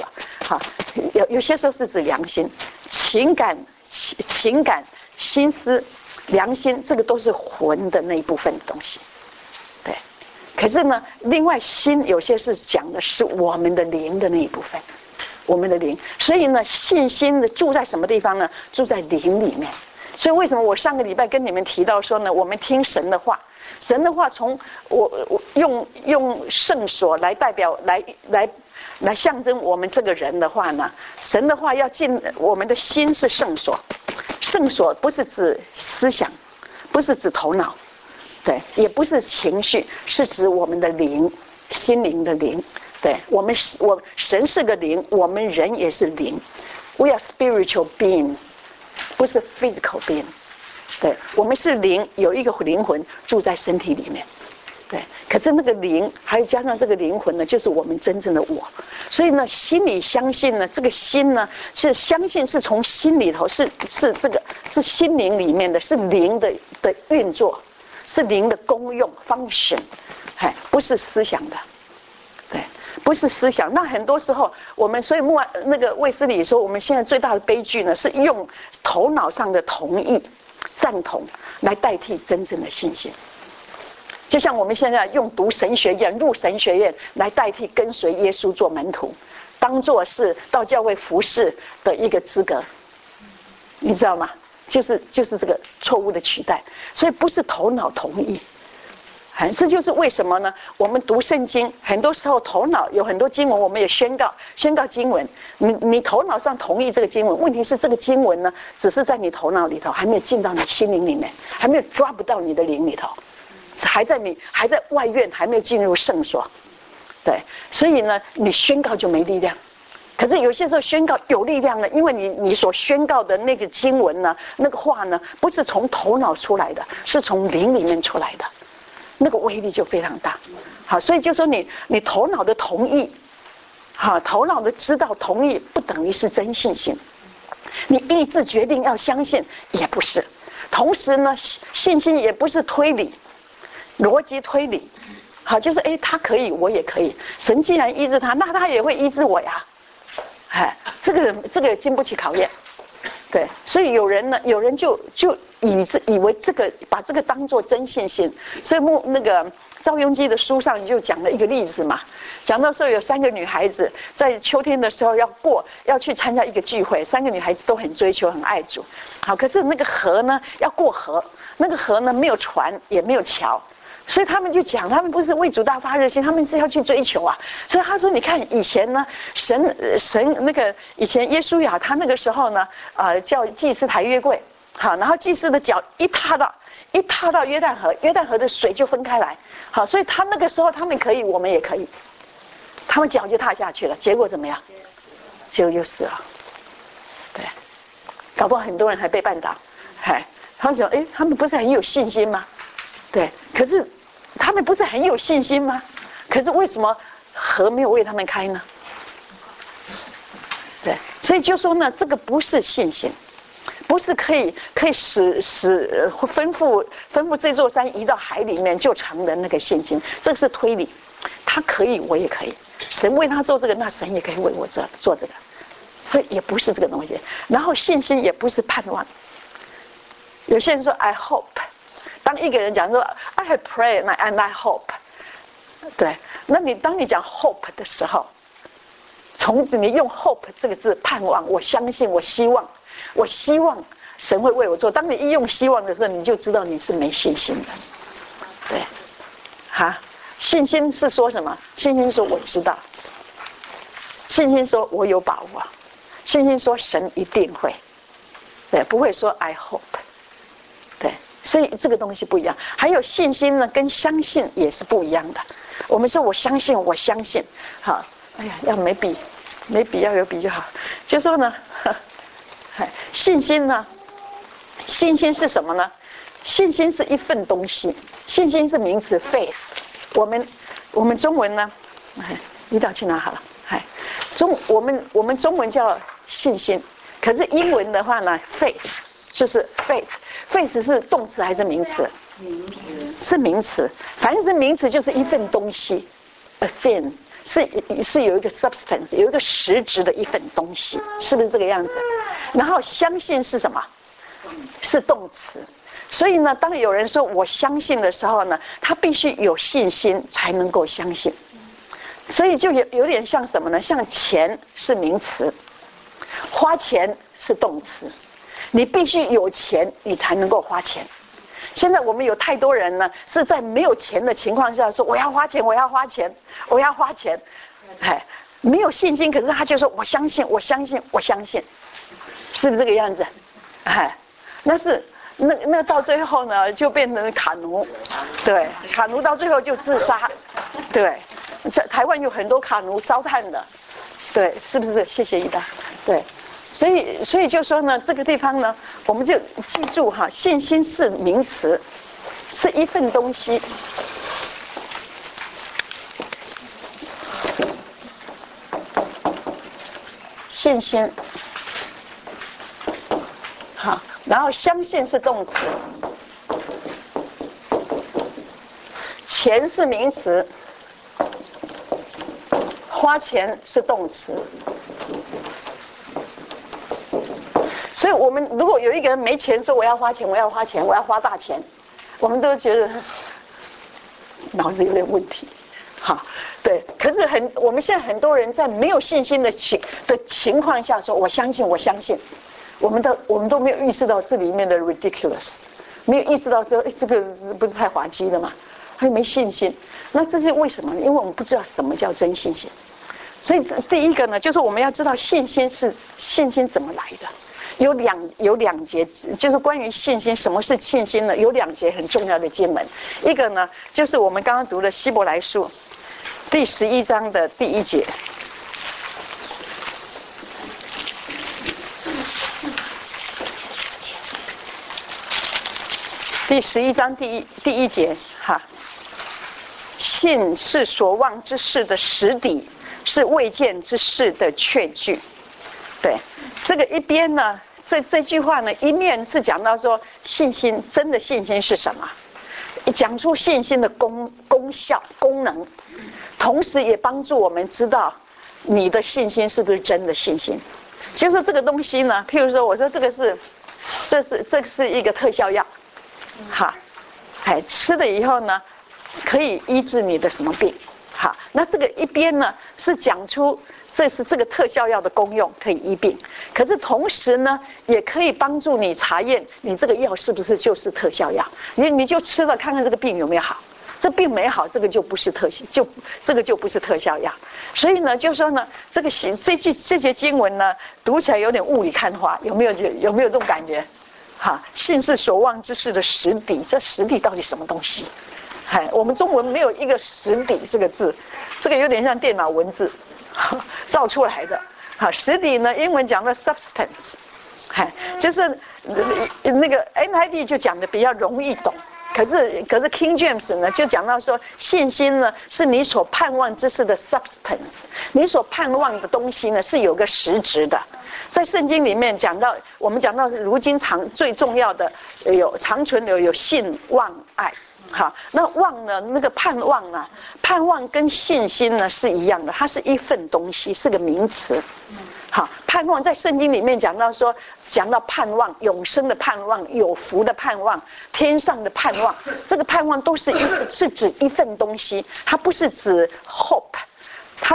好，有些时候是指良心、情感、心思、良心，这个都是魂的那一部分的东西。对，可是呢，另外心有些是讲的是我们的灵的那一部分，我们的灵。所以呢，信心的住在什么地方呢？住在灵里面。所以为什么我上个礼拜跟你们提到说呢，我们听神的话，神的话从我用圣所来代表来象征我们这个人的话呢，神的话要进我们的心是圣所，圣所不是指思想，不是指头脑，对，也不是情绪，是指我们的灵，心灵的灵。对，神是个灵，我们人也是灵 ，We are spiritual being， 不是 physical being。对，我们是灵，有一个灵魂住在身体里面。对，可是那个灵还有加上这个灵魂呢，就是我们真正的我。所以呢，心里相信呢，这个心呢是相信是从心里头，是这个是心灵里面的，是灵的运作，是灵的功用 function， 不是思想的。对，不是思想。那很多时候我们，所以那个卫斯理说，我们现在最大的悲剧呢，是用头脑上的同意、赞同来代替真正的信心。就像我们现在用读神学院、入神学院来代替跟随耶稣做门徒，当作是到教会服侍的一个资格，你知道吗？就是这个错误的取代。所以不是头脑同意。这就是为什么呢？我们读圣经，很多时候头脑有很多经文，我们也宣告经文。你头脑上同意这个经文，问题是这个经文呢，只是在你头脑里头，还没有进到你心灵里面，还没有抓不到你的灵里头，还在外院，还没有进入圣所。对，所以呢，你宣告就没力量。可是有些时候宣告有力量呢，因为你所宣告的那个经文呢，那个话呢，不是从头脑出来的，是从灵里面出来的。那个威力就非常大。好，所以就说你头脑的同意，好，头脑的知道同意不等于是真信心。你意志决定要相信也不是。同时呢，信心也不是推理，逻辑推理。好，就是他可以，我也可以。神既然医治他，那他也会医治我呀。这个经不起考验。对，所以有人就以为把这个当作真信心。所以那个赵雍基的书上就讲了一个例子嘛，讲到说有3个女孩子在秋天的时候要去参加一个聚会，3个女孩子都很追求很爱主。好，可是那个河呢要过河，那个河呢没有船也没有桥。所以他们就讲，他们不是为主大发热心，他们是要去追求啊。所以他说，你看以前呢，神那个以前耶稣亚他那个时候呢，叫祭司抬约柜，好，然后祭司的脚一踏到约旦河，约旦河的水就分开来，好，所以他那个时候他们可以，我们也可以，他们脚就踏下去了，结果怎么样？结果就死了。对，搞不好很多人还被绊倒，他们讲，他们不是很有信心吗？对，可是他们不是很有信心吗？可是为什么河没有为他们开呢？对，所以就说呢，这个不是信心，不是可以使吩咐这座山移到海里面就成的那个信心，这个是推理。他可以，我也可以。神为他做这个，那神也可以为我做这个，所以也不是这个东西。然后信心也不是盼望。有些人说 I hope。当一个人讲说 I have prayed and I hope， 对，那当你讲 hope 的时候，你用 hope 这个字盼望，我相信，我希望神会为我做。当你一用希望的时候，你就知道你是没信心的。对，信心是说什么？信心说我知道，信心说我有把握，信心说神一定会，对，不会说 I hope， 对。所以这个东西不一样。还有信心呢，跟相信也是不一样的。我们说我相信，好，要没笔要有笔就好。就说呢，信心呢，信心是什么呢？信心是一份东西，信心是名词 faith。我们中文呢，一道去拿好了。我们中文叫信心，可是英文的话呢 ，faith。就是 faith 是动词还是名词？是名词。凡是名词就是一份东西 ，a thing。 是有一个 substance， 有一个实质的一份东西，是不是这个样子？然后相信是什么？是动词。所以呢，当有人说我相信的时候呢，他必须有信心才能够相信。所以就有点像什么呢？像钱是名词，花钱是动词。你必须有钱，你才能够花钱。现在我们有太多人呢，是在没有钱的情况下说我要花钱，我要花钱，我要花钱，没有信心，可是他就说我相信，我相信，我相信，是不是这个样子？那到最后呢，就变成卡奴，对，卡奴到最后就自杀，对，台湾有很多卡奴烧炭的，对，是不是？谢谢一大，对，所以就说呢，这个地方呢，我们就记住哈，信心是名词，是一份东西。信心，好，然后相信是动词，钱是名词，花钱是动词。所以我们如果有一个人没钱说我要花钱，我要花钱，我要花大钱，我们都觉得脑子有点问题。好，对，可是我们现在很多人在没有信心的情况下说我相信，我相信，我们都没有意识到这里面的 ridiculous， 没有意识到说这个不是太滑稽了吗？还没信心，那这是为什么呢？因为我们不知道什么叫真信心。所以第一个呢，就是我们要知道信心怎么来的。有两节，就是关于信心，什么是信心呢？有两节很重要的经文，一个呢就是我们刚刚读的希伯来书第11章的第1节，第11章第一节哈，信是所望之事的实底，是未见之事的确据。对，这个一边呢，这句话呢，一面是讲到说信心，真的信心是什么，讲出信心的功效、功能，同时也帮助我们知道你的信心是不是真的信心。就是这个东西呢，譬如说，我说这是一个特效药，哈，吃了以后呢，可以医治你的什么病，好，那这个一边呢是讲出这是这个特效药的功用，可以医病，可是同时呢，也可以帮助你查验你这个药是不是就是特效药，你就吃了看看这个病有没有好，这病没好，这个就不是这个就不是特效药。所以呢，就说呢，这些经文呢，读起来有点雾里看花，有没有这种感觉？哈，信是所望之事的实底，这实底到底什么东西？我们中文没有一个实底这个字，这个有点像电脑文字造出来的。好，实底呢，英文讲的 substance， 就是那个 NIV 就讲的比较容易懂。可是 King James 呢，就讲到说，信心呢是你所盼望之事的 substance， 你所盼望的东西呢是有个实质的。在圣经里面讲到，我们讲到是如今最重要的有长存有信望爱。好，那望呢？那个盼望呢？盼望跟信心呢是一样的，它是一份东西，是个名词。好，盼望在圣经里面讲到盼望，永生的盼望，有福的盼望，天上的盼望，这个盼望都是指一份东西，它不是指 hope， 它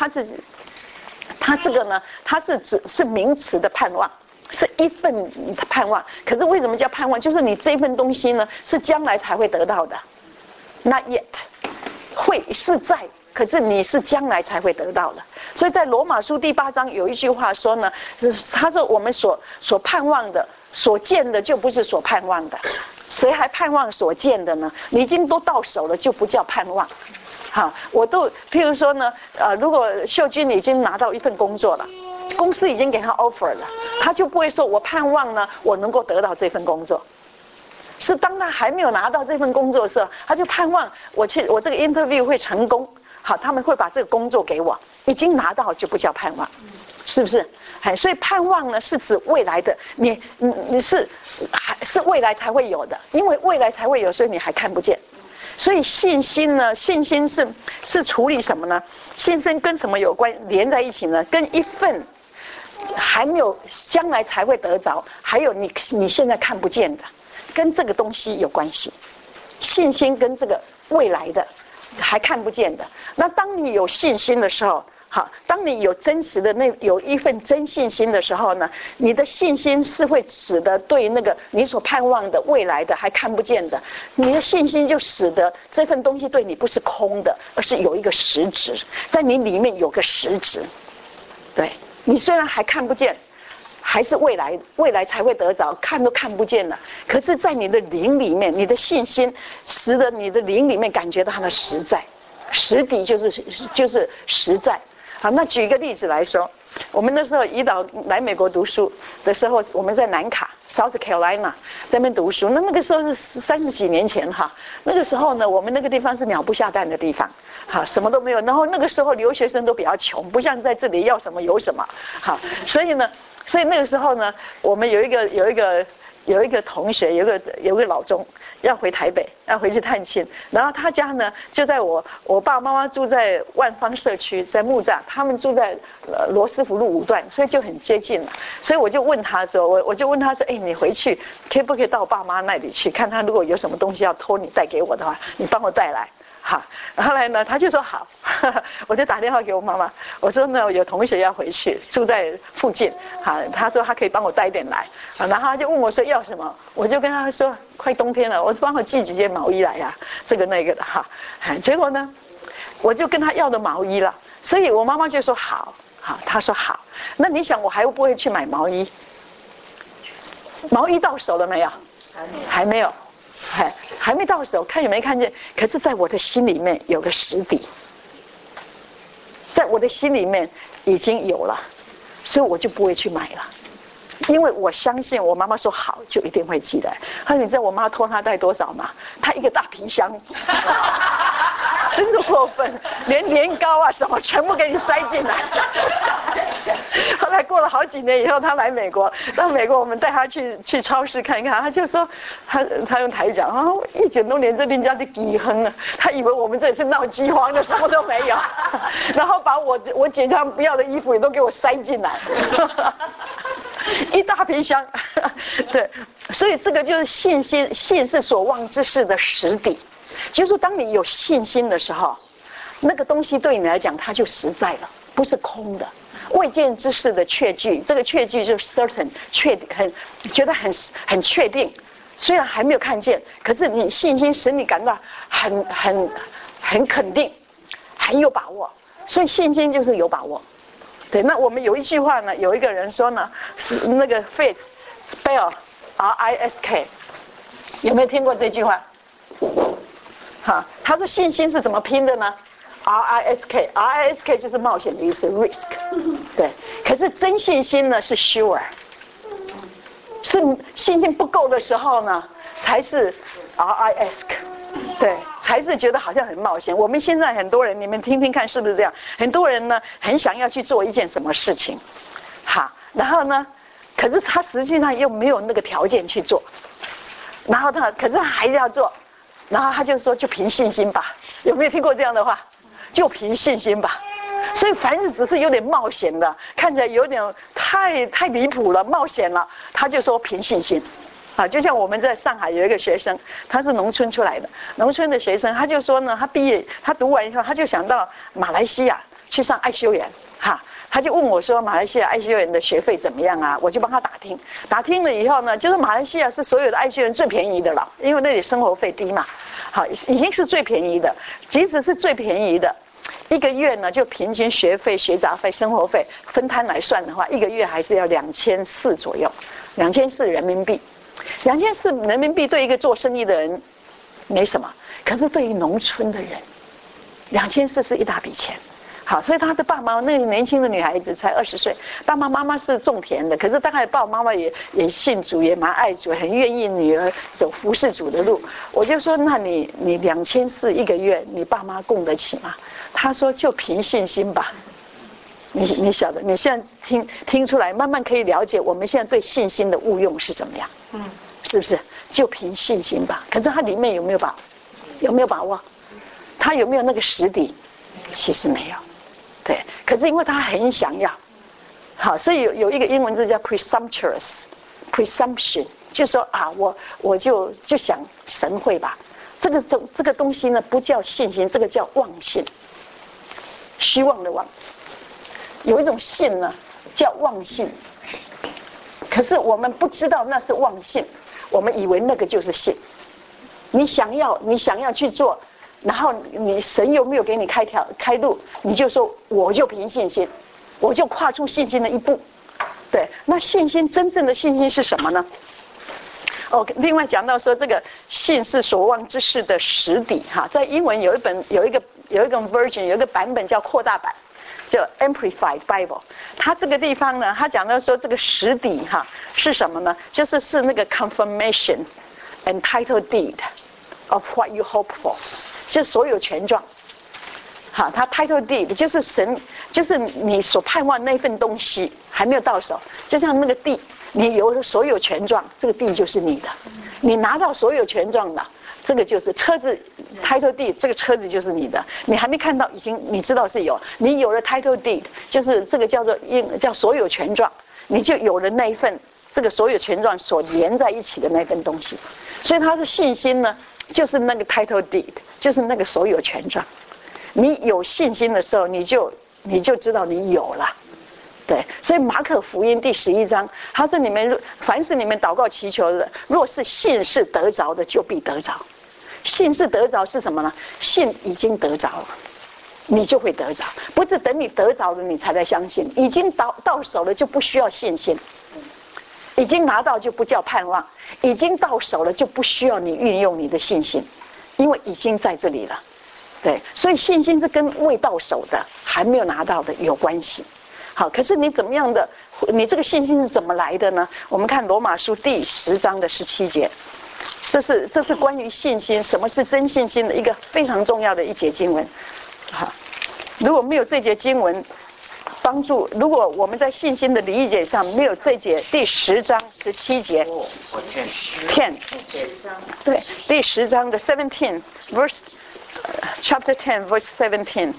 这个呢，它是指是名词的盼望。是一份盼望，可是为什么叫盼望？就是你这份东西呢，是将来才会得到的 ，not yet， 会是在，可是你是将来才会得到的。所以在罗马书第8章有一句话说呢，他说我们所盼望的、所见的就不是所盼望的，谁还盼望所见的呢？你已经都到手了，就不叫盼望。好，譬如说呢，如果秀君已经拿到一份工作了。公司已经给他 offer 了，他就不会说我盼望呢我能够得到这份工作，是当他还没有拿到这份工作的时候，他就盼望我这个 interview 会成功，好，他们会把这个工作给我，已经拿到就不叫盼望，是不是？所以盼望呢是指未来的，你是未来才会有的，因为未来才会有，所以你还看不见。 所以信心呢，信心是处理什么呢？信心跟什么有关？连在一起呢？跟一份还没有将来才会得着，还有你现在看不见的，跟这个东西有关系。信心跟这个未来的还看不见的，那当你有信心的时候，好，当你有真实的有一份真信心的时候呢，你的信心是会使得对那个你所盼望的未来的还看不见的，你的信心就使得这份东西对你不是空的，而是有一个实质，在你里面有个实质。对，你虽然还看不见，还是未来才会得着，看都看不见了。可是，在你的灵里面，你的信心使得你的灵里面感觉到它的实在，实底就是实在。好，那举一个例子来说，我们那时候胰岛来美国读书的时候，我们在南卡 South Carolina 在那边读书。那个时候是30几年前哈，那个时候呢，我们那个地方是鸟不下蛋的地方，好，什么都没有。然后那个时候留学生都比较穷，不像在这里要什么有什么，好，所以那个时候呢，我们有一个同学，有个老中要回台北，要回去探亲，然后他家呢就在我爸爸妈妈住在万芳社区，在木栅，他们住在罗斯福路5段，所以就很接近了。所以我就问他说，我就问他说，你回去可不可以到我爸妈那里去，看他如果有什么东西要托你带给我的话，你帮我带来。好，后来呢，他就说好，我就打电话给我妈妈，我说呢，有同学要回去，住在附近，好，他说他可以帮我带一点来，然后他就问我说要什么，我就跟他说快冬天了，我帮我寄几件毛衣来呀，这个那个的哈，结果呢，我就跟他要的毛衣了，所以我妈妈就说好，他说好，那你想我还会不会去买毛衣？毛衣到手了没有？还没有。还没到手，看有没有看见？可是，在我的心里面有个实底，在我的心里面已经有了，所以我就不会去买了，因为我相信我妈妈说好，就一定会寄来。你知道我妈托她带多少吗？她一个大皮箱，真是过分，连年糕啊什么全部给你塞进来。后来过了好几年以后，他来美国，到美国我们带他去超市看一看，他就说他用台讲，19多年这人家的饥荒啊，他以为我们这里是闹饥荒的，什么都没有，然后把我姐他们不要的衣服也都给我塞进来，一大皮箱，对，所以这个就是信心，信是所望之事的实底，就是说当你有信心的时候，那个东西对你来讲它就实在了，不是空的。未见之事的确据，这个确据就是 certain 觉得很确定，虽然还没有看见，可是你信心使你感到很肯定，很有把握，所以信心就是有把握。对，那我们有一句话呢，有一个人说呢，是那个 faith spell RISK， 有没有听过这句话？好，他说信心是怎么拼的呢？RISK 就是冒险的意思 ，risk， 对。可是真信心呢是 sure， 是信心不够的时候呢，才是 RISK， 对，才是觉得好像很冒险。我们现在很多人，你们听听看是不是这样？很多人呢很想要去做一件什么事情，好，然后呢，可是他实际上又没有那个条件去做，然后可是他还是要做，然后他就说就凭信心吧，有没有听过这样的话？就凭信心吧，所以凡是只是有点冒险的，看起来有点太离谱了，冒险了，他就说凭信心，就像我们在上海有一个学生，他是农村出来的，农村的学生，他就说呢，他毕业，他读完以后，他就想到马来西亚去上爱修园，他就问我说，马来西亚爱修园的学费怎么样啊？我就帮他打听了以后呢，就是马来西亚是所有的爱修园最便宜的了，因为那里生活费低嘛。好，已经是最便宜的，即使是最便宜的，一个月呢，就平均学费、学杂费、生活费分摊来算的话，一个月还是要2400左右，2400人民币。2400人民币对一个做生意的人没什么，可是对于农村的人，2400是一大笔钱。好，所以他的爸妈，那个年轻的女孩子才20岁，爸爸妈妈是种田的，可是大概爸爸妈妈也信主，也蛮爱主，很愿意女儿走服侍主的路。我就说，那你2400一个月，你爸妈供得起吗？他说就凭信心吧。你晓得，你现在听出来，慢慢可以了解我们现在对信心的误用是怎么样，是不是？就凭信心吧。可是它里面有没有把？ 有没有把握？他有没有那个实底？其实没有。对，可是因为他很想要，好，所以有一个英文字叫 presumption， 就说啊，我就想神会吧。这个东西呢，不叫信心，这个叫妄信，虚妄的妄。有一种信呢，叫妄信，可是我们不知道那是妄信，我们以为那个就是信。你想要去做，然后神又没有给你开路，你就说我就凭信心，我就跨出信心的一步。对，那信心真正的信心是什么呢？另外讲到说这个信是所望之事的实底哈，在英文有一个 version 有一个版本叫扩大版。叫 Amplified Bible， 它这个地方呢，它讲到说这个实底哈是什么呢？是那个 confirmation and title deed of what you hope for， 就是所有权状。好，它 title deed 就是就是你所盼望那份东西还没有到手，就像那个地，你有所有权状，这个地就是你的，你拿到所有权状了。这个就是车子 title deed， 这个车子就是你的，你还没看到，已经你知道是有，你有了 title deed， 就是这个叫所有权状，你就有了那一份这个所有权状所连在一起的那份东西。所以它的信心呢，就是那个 title deed， 就是那个所有权状。你有信心的时候，你就知道你有了。对，所以马可福音第11章，他说凡是你们祷告祈求的，若是信是得着的，就必得着。信是得着是什么呢？信已经得着了，你就会得着，不是等你得着了你才来相信，已经到手了就不需要信心，已经拿到就不叫盼望，已经到手了就不需要你运用你的信心，因为已经在这里了。对，所以信心是跟未到手的还没有拿到的有关系。好，可是你怎么样的？你这个信心是怎么来的呢？我们看罗马书第10章的17节，这是关于信心，什么是真信心的一个非常重要的一节经文。好，如果没有这节经文帮助，如果我们在信心的理解上没有这节第10章17节 ，10， 对，第10章的17 chapter 10 verse 17，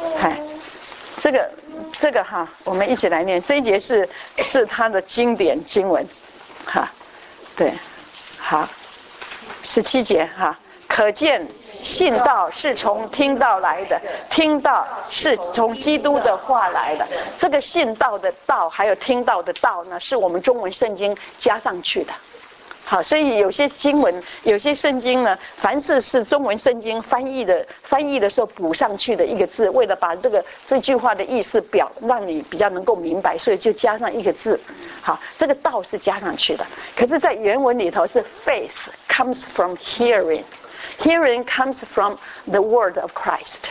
这个哈，我们一起来念这一节是他的经典经文，哈，对，好，17节哈，可见信道是从听道来的，听道是从基督的话来的。这个信道的道，还有听道的道呢，是我们中文圣经加上去的。好，所以有些经文、有些圣经呢，凡是中文圣经翻译的时候补上去的一个字，为了把这句话的意思让你比较能够明白，所以就加上一个字。好，这个道是加上去的，可是在原文里头是 faith comes from hearing comes from the word of Christ。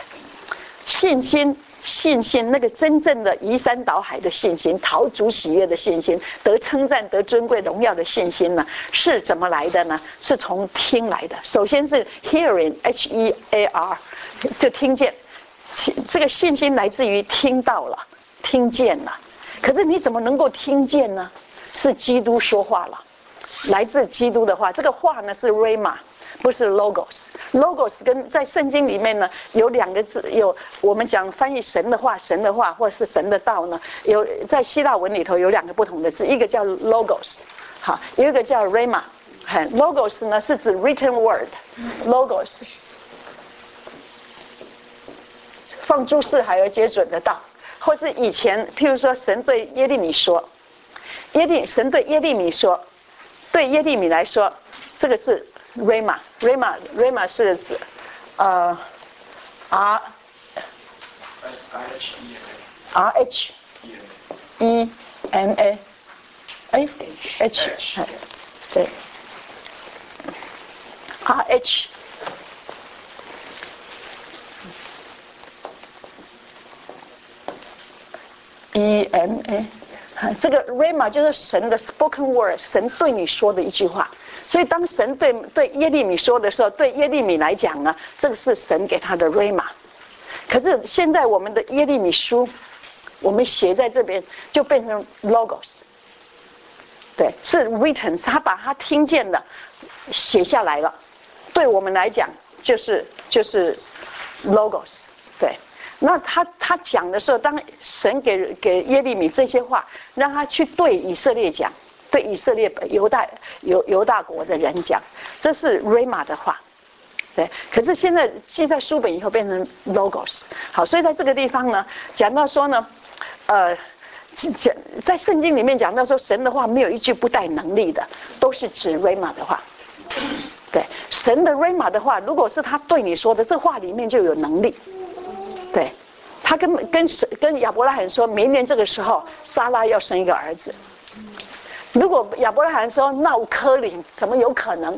信心那个真正的移山倒海的信心，讨主喜悦的信心，得称赞得尊贵荣耀的信心呢，是怎么来的呢？是从听来的。首先是 hearing H-E-A-R， 就听见，这个信心来自于听到了，听见了。可是你怎么能够听见呢？是基督说话了，来自基督的话。这个话呢是 Rhema， 不是 logos。logos 跟在圣经里面呢有2个字，有我们讲翻译神的话或者是神的道呢，有在希腊文里头有2个不同的字，一个叫 logos， 好，有一个叫 rhema。logos 呢是指 written word，logos 放诸四海而皆准的道，或是以前譬如说神对耶利米说，神对耶利米说，对耶利米来说，这个是Rhema 是R-H-E-M-A， H 对 R-H E-M-A， 这个 Rhema 就是神的 spoken word， 神对你说的一句话。所以当神对耶利米说的时候，对耶利米来讲呢，这个是神给他的 Rhema。可是现在我们的耶利米书，我们写在这边就变成 logos， 对，是 written， 他把他听见的写下来了。对我们来讲， 就是 logos， 对。那他讲的时候，当神给耶利米这些话，让他去对以色列讲，对以色列犹大国的人讲，这是 Rhema 的话。对，可是现在记在书本以后变成 logos。好，所以在这个地方呢，讲到说呢，在圣经里面讲到说，神的话没有一句不带能力的，都是指 Rhema 的话。对，神的 Rhema 的话，如果是他对你说的，这话里面就有能力。对，他跟亚伯拉罕说，明年这个时候，撒拉要生一个儿子。如果亚伯拉罕说闹科林，怎么有可能？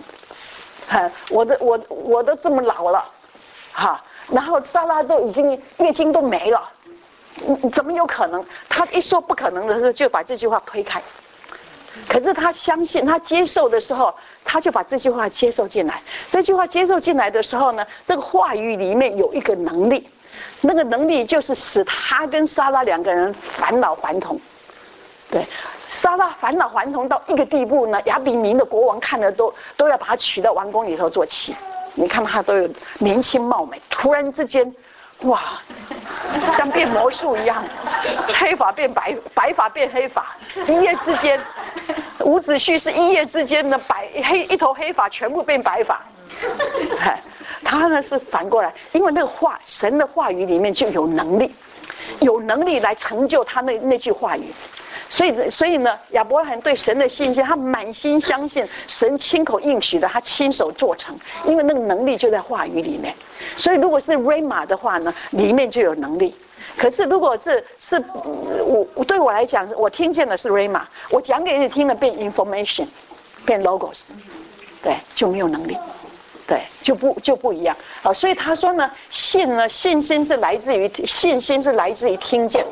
我都这么老了，哈，然后撒拉都已经月经都没了，怎么有可能？他一说不可能的时候，就把这句话推开。可是他相信，他接受的时候，他就把这句话接受进来。这句话接受进来的时候呢，这个话语里面有一个能力，那个能力就是使他跟撒拉两个人返老还童。对。撒拉返老还童到一个地步呢，亚比民的国王看了都要把他娶到王宫里头做妻。你看他都有年轻貌美，突然之间，哇，像变魔术一样，黑发变白发变黑发，一夜之间，伍子胥是一夜之间的一头黑发全部变白发。他呢是反过来，因为那个话，神的话语里面就有能力，有能力来成就他那句话语。所以呢，亚伯拉罕对神的信心，他满心相信神亲口应许的，他亲手做成，因为那个能力就在话语里面。所以如果是 Rhema 的话呢，里面就有能力。可是如果是我对我来讲，我听见的是 Rhema， 我讲给你听的变 information， 变 logos， 对，就没有能力。对，就不一样。好，所以他说呢，信心是来自于听见。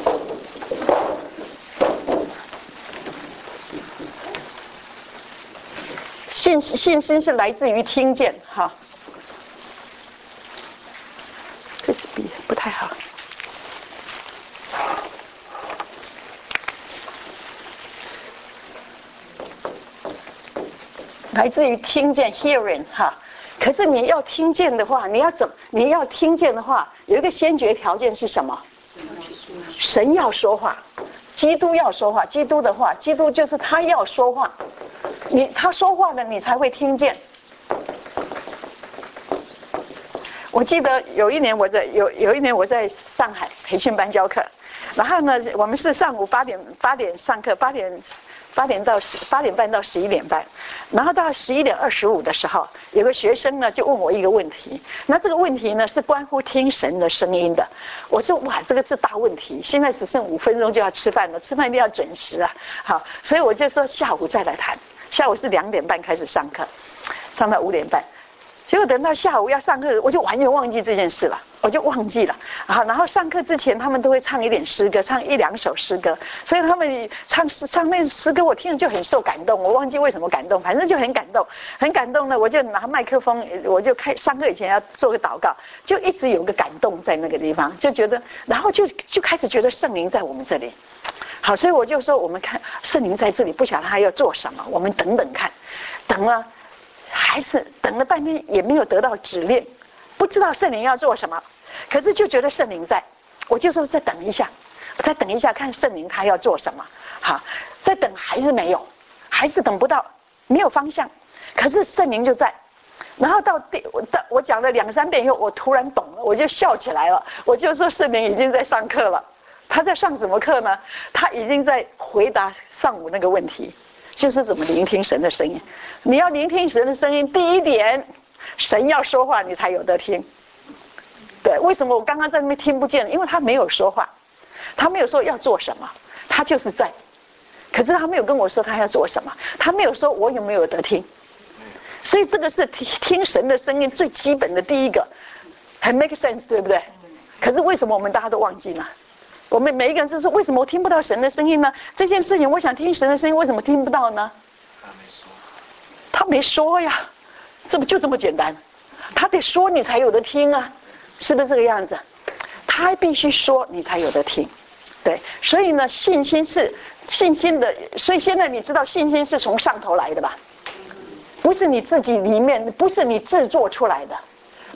信心是来自于听见，哈，这支笔不太好。来自于听见 hearing 哈，可是你要听见的话，你要听见的话，有一个先决条件是什么？神要说话，基督要说话，基督的话，基督就是他要说话。他说话了，你才会听见。我记得有一年我在上海培训班教课，然后呢，我们是上午8点上课，8点半到11点半，然后到11点25的时候，有个学生呢就问我一个问题，那这个问题呢是关乎听神的声音的。我说哇，这个是大问题，现在只剩5分钟就要吃饭了，吃饭一定要准时啊。好，所以我就说下午再来谈。下午是2点半开始上课，上到5点半，结果等到下午要上课，我就完全忘记这件事了，我就忘记了。然后上课之前他们都会唱一点诗歌，唱1、2首诗歌，所以他们唱那诗歌，我听了就很受感动，我忘记为什么感动，反正就很感动，很感动呢。我就拿麦克风，我就上课以前要做个祷告，就一直有个感动在那个地方，就觉得，然后就开始觉得圣灵在我们这里。好，所以我就说，我们看圣灵在这里，不晓得他要做什么，我们等等看。等了，还是等了半天也没有得到指令，不知道圣灵要做什么，可是就觉得圣灵在，我就说再等一下，再等一下看圣灵他要做什么。好，再等还是没有，还是等不到，没有方向，可是圣灵就在。然后我讲了2、3遍以后，我突然懂了，我就笑起来了，我就说圣灵已经在上课了。他在上什么课呢？他已经在回答上午那个问题，就是怎么聆听神的声音。你要聆听神的声音，第一点，神要说话你才有得听。对，为什么我刚刚在那边听不见？因为他没有说话，他没有说要做什么，他就是在。可是他没有跟我说他要做什么，他没有说我有没有得听。所以这个是听神的声音最基本的第一个，很 make sense， 对不对？可是为什么我们大家都忘记了？我们每一个人就说，为什么我听不到神的声音呢？这件事情我想听神的声音，为什么听不到呢？他没说呀，这不就这么简单？他得说你才有得听啊，是不是这个样子？他必须说你才有得听。对，所以呢，信心的，所以现在你知道信心是从上头来的吧？不是你自己里面，不是你制作出来的，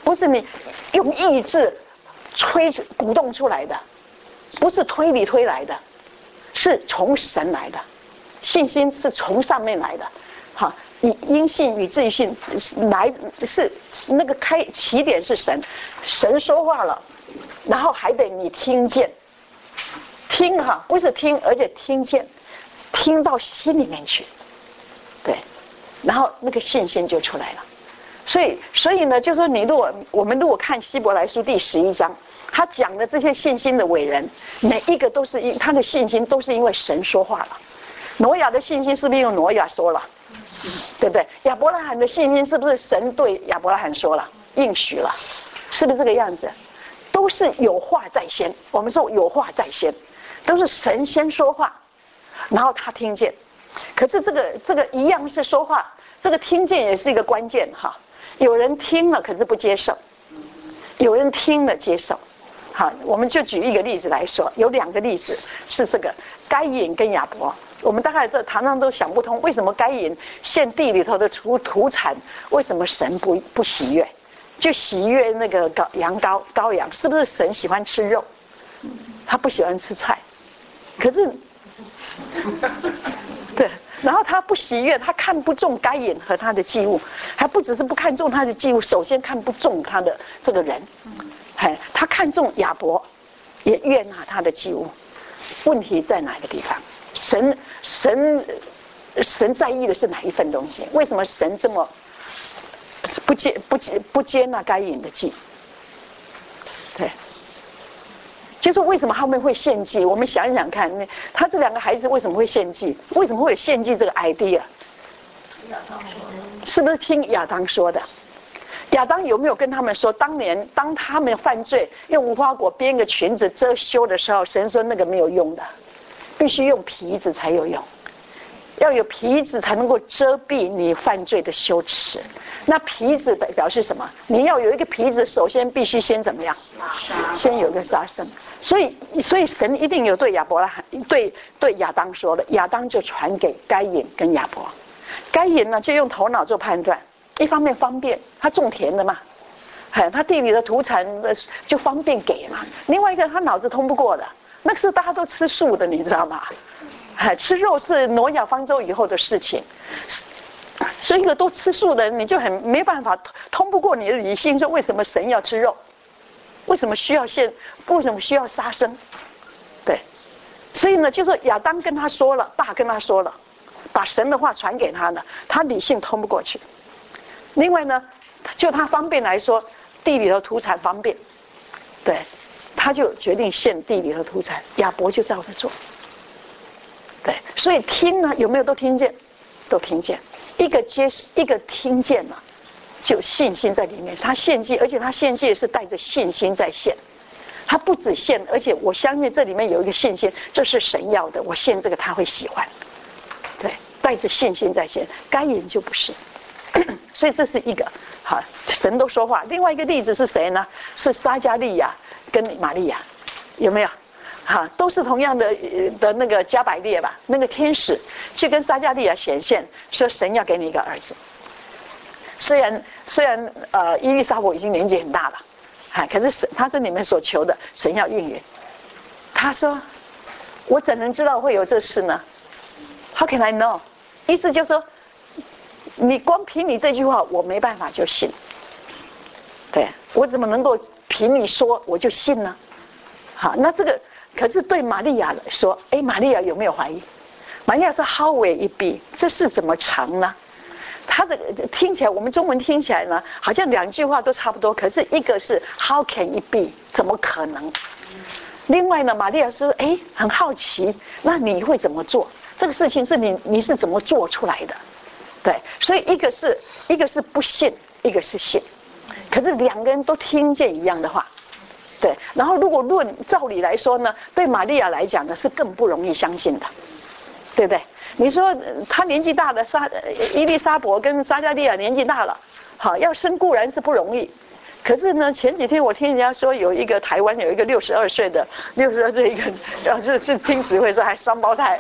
不是你用意志鼓动出来的，不是推理推来的，是从神来的。信心是从上面来的，好，因信与至于信来是那个起点是神，神说话了，然后还得你听见，听哈，不是听，而且听见，听到心里面去，对，然后那个信心就出来了。所以呢，就说我们如果看希伯来书第11章，他讲的这些信心的伟人，每一个都是他的信心都是因为神说话了。挪亚的信心是不是用挪亚说了？对不对？亚伯拉罕的信心是不是神对亚伯拉罕说了，应许了？是不是这个样子？都是有话在先。我们说有话在先，都是神先说话，然后他听见。可是这个一样是说话，这个听见也是一个关键哈。有人听了，可是不接受；有人听了接受。好，我们就举一个例子来说，有2个例子是这个该隐跟亚伯。我们大概常常都想不通，为什么该隐献地里头的土产，为什么神不喜悦？就喜悦那个羔羊，是不是神喜欢吃肉？他不喜欢吃菜。可是，对，然后他不喜悦，他看不中该隐和他的祭物，还不只是不看中他的祭物，首先看不中他的这个人，他看中亚伯，也悦纳他的祭物。问题在哪个地方？神在意的是哪一份东西？为什么神这么不接纳该隐的祭？对，就是为什么他们会献祭？我们想一想看，他这2个孩子为什么会献祭？为什么会有献祭这个 idea？ 是不是听亚当说的？亚当有没有跟他们说，当年当他们犯罪用无花果编个裙子遮羞的时候，神说那个没有用的，必须用皮子才有用，要有皮子才能够遮蔽你犯罪的羞耻。那皮子表示什么？你要有一个皮子，首先必须先怎么样？先有个杀生。所以神一定有对亚伯拉罕对亚当说的，亚当就传给该隐跟亚伯。该隐呢就用头脑做判断，一方面方便，他种田的嘛，他地里的土产就方便给嘛。另外一个他脑子通不过的，那个时候大家都吃素的，你知道吗？吃肉是挪亚方舟以后的事情，所以一个都吃素的人，你就很没办法通不过你的理性，说为什么神要吃肉？为什么需要杀生？对，所以呢，就说亚当跟他说了，爸跟他说了，把神的话传给他了，他理性通不过去。另外呢，就他方便来说，地里头土产方便，对，他就决定献地里头土产，亚伯就照着做。对，所以听呢，有没有都听见？都听见，一个听见嘛，就有信心在里面。他献祭，而且他献祭是带着信心在献，他不止献，而且我相信这里面有一个信心，这是神要的，我献这个他会喜欢。对，带着信心在献，该隐就不是。所以这是一个好，神都说话。另外一个例子是谁呢？是撒迦利亚跟玛利亚，有没有？都是同样的那个加百列吧，那个天使去跟撒迦利亚显现，说神要给你一个儿子。虽然伊丽莎白已经年纪很大了，可是他这里面所求的，神要应允。他说：“我怎能知道会有这事呢 ？How can I know？” 意思就是说，你光凭你这句话，我没办法就信。对，我怎么能够凭你说我就信呢？好，那这个。可是对玛利亚来说，玛利亚有没有怀疑？玛利亚说 How will it be？ 这事怎么成呢？他的听起来，我们中文听起来呢，好像2句话都差不多。可是一个是 How can it be？ 怎么可能？另外呢，玛利亚说，很好奇，那你会怎么做？这个事情是你是怎么做出来的？对，所以一个是不信，一个是信。可是2个人都听见一样的话。对，然后如果照理来说呢，对玛利亚来讲呢是更不容易相信的，对不对？你说她年纪大了，伊丽莎白跟撒迦利亚年纪大了，好要生固然是不容易，可是呢前几天我听人家说有一个台湾有一个62岁一个，是听指挥说还双胞胎，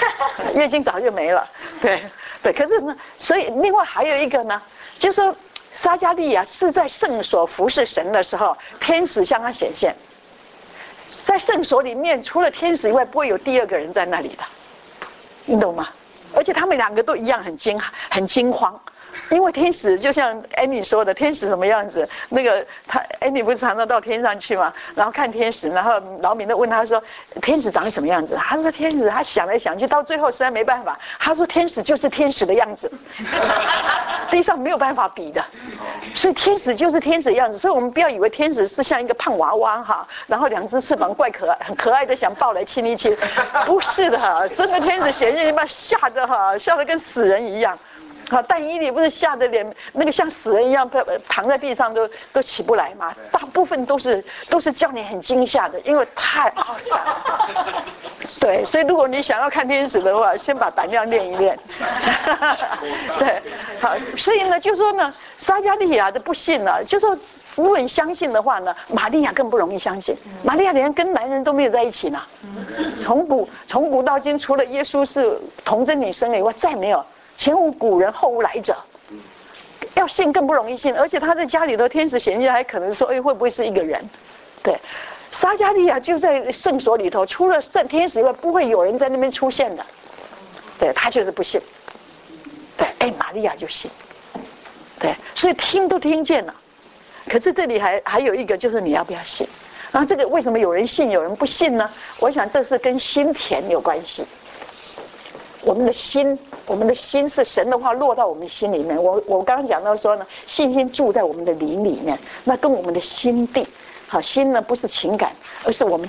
月经早就没了，对，可是呢，所以另外还有一个呢，就是说撒迦利亚是在圣所服侍神的时候，天使向他显现。在圣所里面，除了天使以外，不会有第二个人在那里的，你懂吗？而且他们两个都一样很惊慌。因为天使就像安妮说的，天使什么样子？那个安妮不是常常到天上去嘛，然后看天使，然后老米都问他说，天使长什么样子？他说天使，他想来想去，到最后实在没办法，他说天使就是天使的样子，地上没有办法比的，所以天使就是天使的样子。所以我们不要以为天使是像一个胖娃娃哈，然后两只翅膀怪可爱，很可爱的想抱来亲一亲，不是的哈，真的天使显现，把吓得跟死人一样。但以理不是吓得脸那个像死人一样躺在地上都起不来嘛？大部分都是叫你很惊吓的，因为太傲散了。对，所以如果你想要看天使的话，先把胆量练一练。对，好，所以呢，就说呢，撒迦利亚的不信呢，就说如果你相信的话呢，玛利亚更不容易相信。玛利亚连跟男人都没有在一起呢，从古到今，除了耶稣是童贞女生了以外，再没有。前无古人后无来者，要信更不容易信，而且他在家里头天使显现，还可能说，会不会是一个人？对，撒迦利亚就在圣所里头，除了圣天使以外，不会有人在那边出现的。对，他就是不信。对，玛利亚就信。对，所以听都听见了，可是这里还有一个，就是你要不要信？然后这个为什么有人信有人不信呢？我想这是跟心田有关系。我们的心是神的话落到我们心里面。我刚刚讲到说呢，信心住在我们的灵里面，那跟我们的心地，好，心呢不是情感，而是我们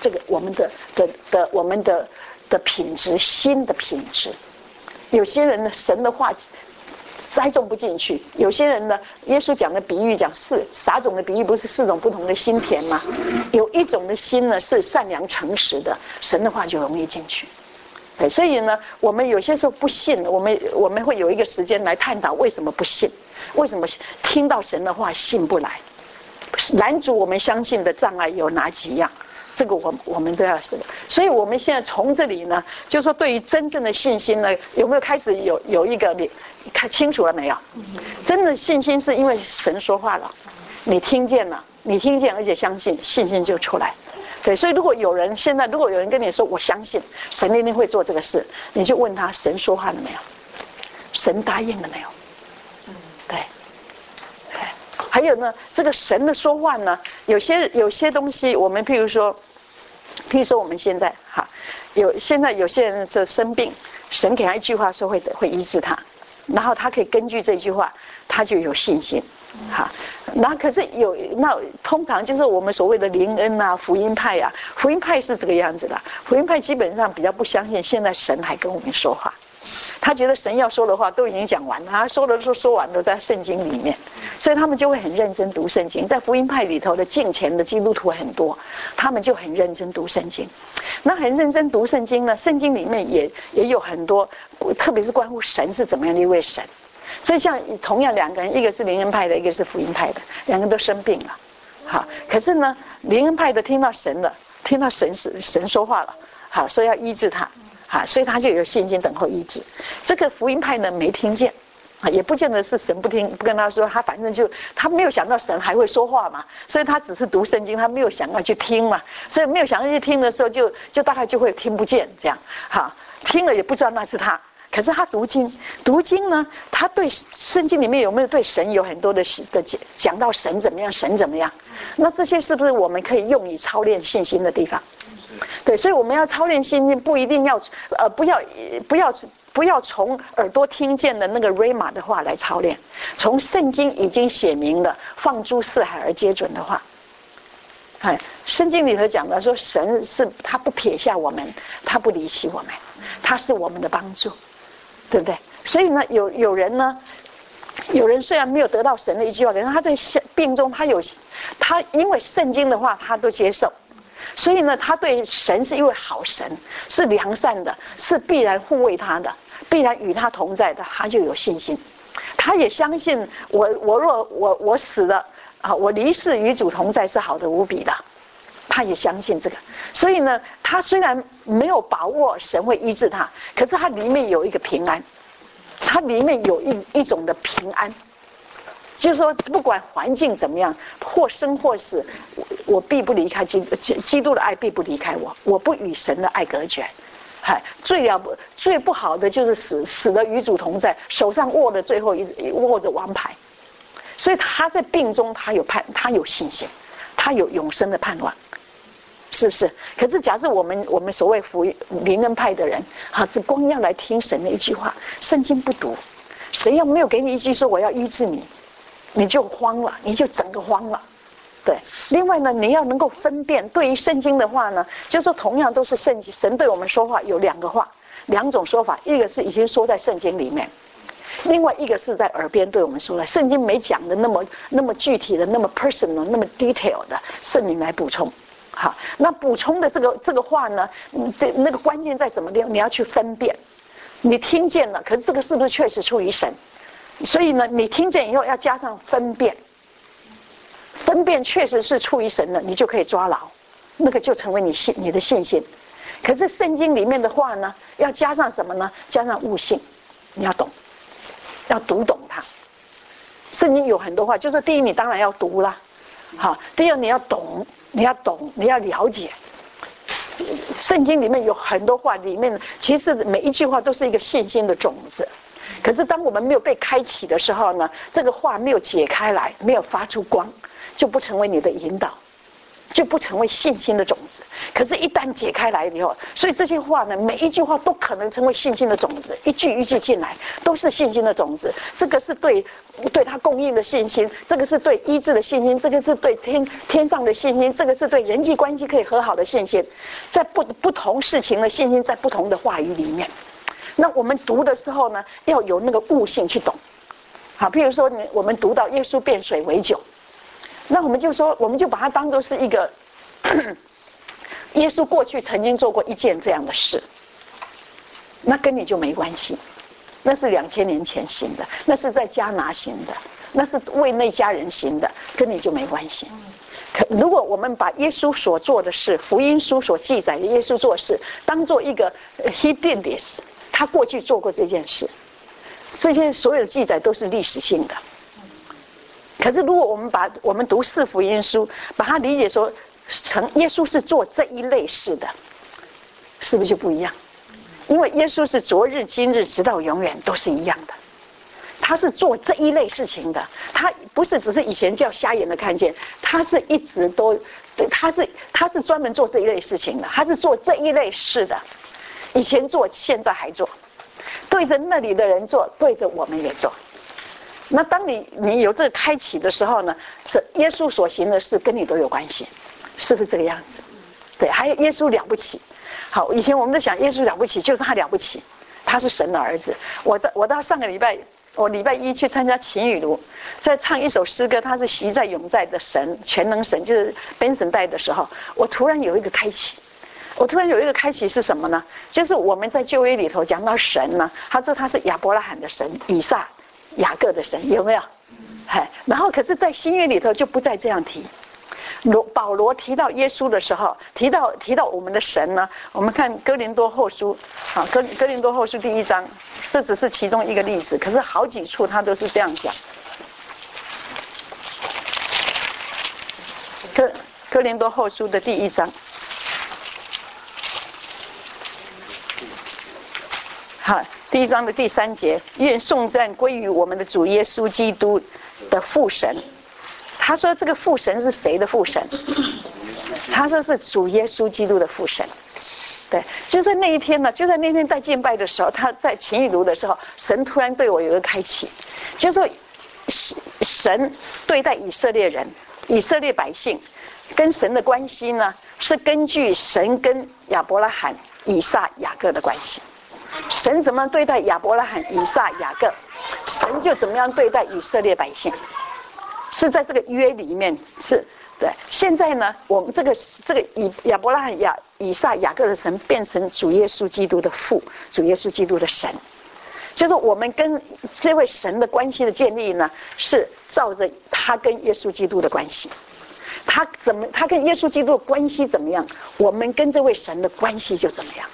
的品质，心的品质。有些人呢，神的话栽种不进去；有些人呢，耶稣讲的比喻讲撒种的比喻，不是4种不同的心田吗？有一种的心呢是善良诚实的，神的话就容易进去。对，所以呢，我们有些时候不信，我们会有一个时间来探讨为什么不信，为什么听到神的话信不来，拦阻我们相信的障碍有哪几样？这个我们都要知道。所以我们现在从这里呢，就是说对于真正的信心呢，有没有开始有一个你看清楚了没有？真的信心是因为神说话了，你听见了，而且相信，信心就出来。对，所以如果有人跟你说我相信神一定会做这个事，你就问他神说话了没有，神答应了没有？对。还有呢，这个神的说话呢，有些东西我们譬如说我们现在现在有些人是生病，神给他一句话说会医治他，然后他可以根据这句话他就有信心。那可是那通常就是我们所谓的灵恩啊、福音派啊，福音派是这个样子的。福音派基本上比较不相信现在神还跟我们说话，他觉得神要说的话都已经讲完了，他说完了在圣经里面，所以他们就会很认真读圣经。在福音派里头的敬虔的基督徒很多，他们就很认真读圣经。那很认真读圣经呢，圣经里面也有很多，特别是关乎神是怎么样的一位神。所以像同样两个人，一个是灵恩派的，一个是福音派的，两个人都生病了。可是呢，灵恩派的听到神说话了，所以要医治他，所以他就有信心等候医治。这个福音派呢没听见，也不见得是神不跟他说，他反正他没有想到神还会说话嘛，所以他只是读圣经，他没有想要去听嘛，所以没有想要去听的时候就大概就会听不见这样，听了也不知道那是他。可是他读经呢，他对圣经里面有没有对神有很多的讲到神怎么样，神怎么样？那这些是不是我们可以用以操练信心的地方？对，所以我们要操练信心，不一定要不要从耳朵听见的那个 Rhema 的话来操练，从圣经已经写明了放诸四海而皆准的话。圣经里头讲的说，神是他不撇下我们，他不离弃我们，他是我们的帮助。对不对？所以呢，有人虽然没有得到神的一句话，可是他在病中，他因为圣经的话他都接受，所以呢，他对神是一位好神，是良善的，是必然护卫他的，必然与他同在的，他就有信心。他也相信我死了我离世与主同在是好的无比的。他也相信这个，所以呢，他虽然没有把握神会医治他，可是他里面有一个平安，他里面有一种的平安， 就是说，不管环境怎么样，或生或死，我必不离开基督的爱，必不离开我，我不与神的爱隔绝。最不好的就是死的与主同在，手上握的最后握着王牌。所以他在病中，他有信心，他有永生的盼望，是不是？可是假设我们所谓灵恩派的人，只光要来听神的一句话，圣经不读，神要没有给你一句说我要医治你，你就慌了，你就整个慌了。对，另外呢，你要能够分辨，对于圣经的话呢，就是说同样都是圣经，神对我们说话有两种说法，一个是已经说在圣经里面，另外一个是在耳边对我们说的。圣经没讲的那么具体的，那么 personal， 那么 detail 的，圣灵来补充。好，那补充的这个话呢，那个关键在什么地方？你要去分辨。你听见了，可是这个是不是确实出于神？所以呢，你听见以后要加上分辨。分辨确实是出于神的，你就可以抓牢，那个就成为你的信心。可是圣经里面的话呢，要加上什么呢？加上悟性，你要懂，要读懂它。圣经有很多话，就是第一，你当然要读啦，好；第二，你要懂，你要了解。圣经里面有很多话，里面其实每一句话都是一个信心的种子。可是当我们没有被开启的时候呢，这个话没有解开来，没有发出光，就不成为你的引导，就不成为信心的种子。可是一旦解开来以后，所以这些话呢，每一句话都可能成为信心的种子，一句一句进来都是信心的种子。这个是对他供应的信心，这个是对医治的信心，这个是对天上的信心，这个是对人际关系可以和好的信心，在不同事情的信心，在不同的话语里面。那我们读的时候呢，要有那个悟性去懂。好，譬如说我们读到耶稣变水为酒，那我们就把它当作是一个耶稣过去曾经做过一件这样的事，那跟你就没关系，那是2000年前行的，那是在迦拿行的，那是为那家人行的，跟你就没关系。如果我们把耶稣所做的事，福音书所记载的耶稣做事当做一个 he did this， 他过去做过这件事，这些所有的记载都是历史性的。可是如果我们读四福音书，把它理解说成耶稣是做这一类事的，是不是就不一样？因为耶稣是昨日今日直到永远都是一样的，他是做这一类事情的，他不是只是以前叫瞎眼的看见，他是一直都，他是专门做这一类事情的，他是做这一类事的，以前做现在还做，对着那里的人做，对着我们也做。那当你有这个开启的时候呢，是耶稣所行的事跟你都有关系，是不是这个样子？对，还有耶稣了不起。好，以前我们都想耶稣了不起，就是他了不起，他是神的儿子。我到上个礼拜，我礼拜一去参加秦雨炉，在唱一首诗歌，他是习在永在的神，全能神，就是 Benson 带的时候，我突然有一个开启。是什么呢？就是我们在旧约里头讲到神呢，他说他是亚伯拉罕的神，以撒、雅各的神，有没有？然后可是在新约里头就不再这样提。保罗提到耶稣的时候，提到我们的神呢，我们看哥林多后书，啊，哥林多后书第1章，这只是其中一个例子，可是好几处他都是这样讲。哥林多后书的第1章，好，第1章的第3节，愿颂赞归于我们的主耶稣基督的父神。他说这个父神是谁的父神？他说是主耶稣基督的父神。对，就在那一天呢，就在那天在敬拜的时候，他在秦雨炉的时候，神突然对我有一个开启，就是说神对待以色列人、以色列百姓跟神的关系呢，是根据神跟亚伯拉罕、以撒、雅各的关系。神怎么样对待亚伯拉罕、以撒、雅各，神就怎么样对待以色列百姓。是在这个约里面，是对。现在呢，我们这个亚伯拉罕、以撒、雅各的神变成主耶稣基督的父，主耶稣基督的神，就是我们跟这位神的关系的建立呢，是照着他跟耶稣基督的关系。他跟耶稣基督的关系怎么样，我们跟这位神的关系就怎么样。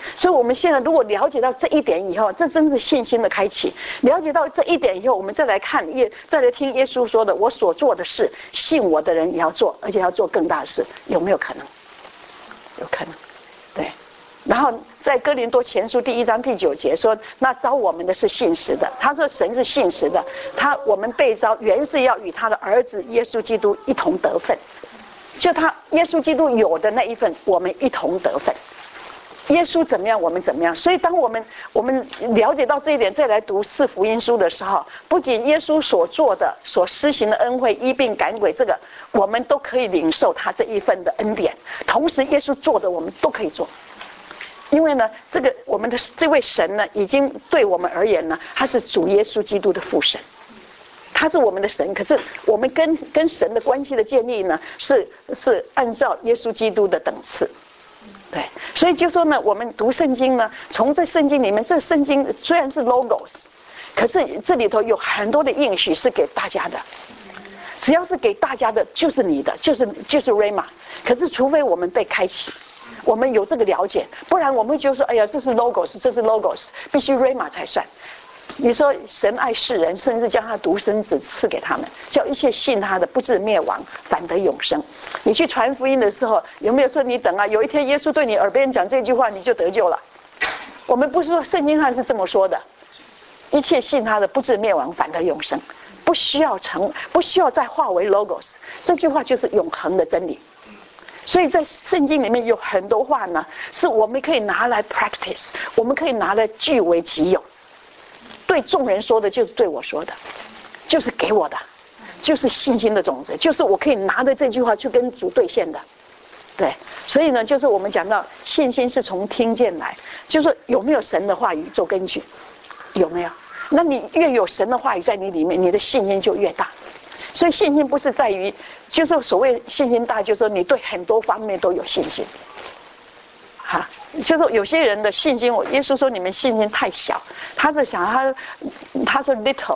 所以我们现在如果了解到这一点以后，这真是信心的开启。了解到这一点以后，我们再来看再来听耶稣说的，我所做的事，信我的人也要做，而且要做更大的事，有没有可能？有可能，对。然后在哥林多前书第1章第9节说，那召我们的是信实的。他说神是信实的，我们被召原是要与他的儿子耶稣基督一同得分，就耶稣基督有的那一份，我们一同得分。耶稣怎么样，我们怎么样。所以当我们了解到这一点，再来读4福音书的时候，不仅耶稣所做的、所施行的恩惠、医病赶鬼，这个我们都可以领受他这一份的恩典，同时耶稣做的我们都可以做。因为呢，我们的这位神呢，已经对我们而言呢，他是主耶稣基督的父神，他是我们的神。可是我们跟神的关系的建立呢，是按照耶稣基督的等次。对，所以就说呢，我们读圣经呢，从这圣经里面，这圣经虽然是 logos， 可是这里头有很多的应许是给大家的。只要是给大家的，就是你的，就是 Rhema。可是除非我们被开启。我们有这个了解，不然我们就说，哎呀，这是 logos， 必须 rhema 才算。你说神爱世人，甚至将他独生子赐给他们，叫一切信他的不至灭亡，反得永生。你去传福音的时候，有没有说你等啊，有一天耶稣对你耳边讲这句话，你就得救了？我们不是说圣经上是这么说的，一切信他的不至灭亡，反得永生，不需要再化为 logos， 这句话就是永恒的真理。所以在圣经里面有很多话呢，是我们可以拿来 practice， 我们可以拿来据为己有。对众人说的就是对我说的，就是给我的，就是信心的种子，就是我可以拿着这句话去跟主兑现的。对，所以呢，就是我们讲到信心是从听见来，就是有没有神的话语做根据，有没有？那你越有神的话语在你里面，你的信心就越大。所以信心不是在于，就是所谓信心大，就是说你对很多方面都有信心。哈，就是有些人的信心，耶稣说你们信心太小，他是想他说 little，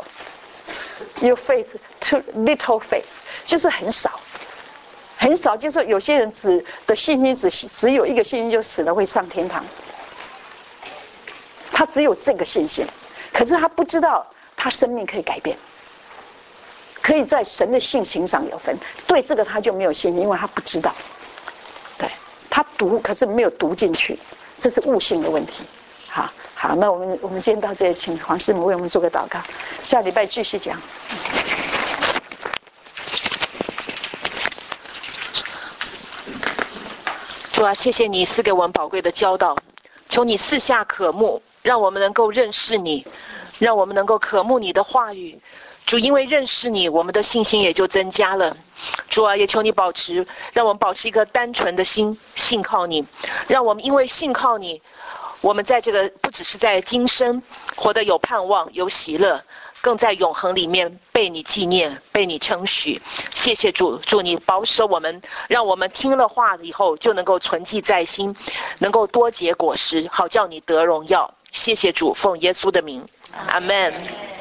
your faith to little faith， 就是很少，很少。就是有些人的信心只有一个信心，就死了会上天堂。他只有这个信心，可是他不知道他生命可以改变。可以在神的性情上有分，对这个他就没有信心，因为他不知道。对，他读可是没有读进去，这是悟性的问题。好，那我们今天到这里，请黄师母为我们做个祷告，下礼拜继续讲。 主啊，谢谢你赐给我们宝贵的教导，求你赐下渴慕，让我们能够认识你，让我们能够渴慕你的话语。主，因为认识你，我们的信心也就增加了。主啊，也求你让我们保持一颗单纯的心，信靠你，让我们因为信靠你，我们在这个不只是在今生活得有盼望、有喜乐，更在永恒里面被你纪念、被你称许。谢谢主，祝你保守我们，让我们听了话以后就能够存记在心，能够多结果实，好叫你得荣耀。谢谢主，奉耶稣的名，阿们。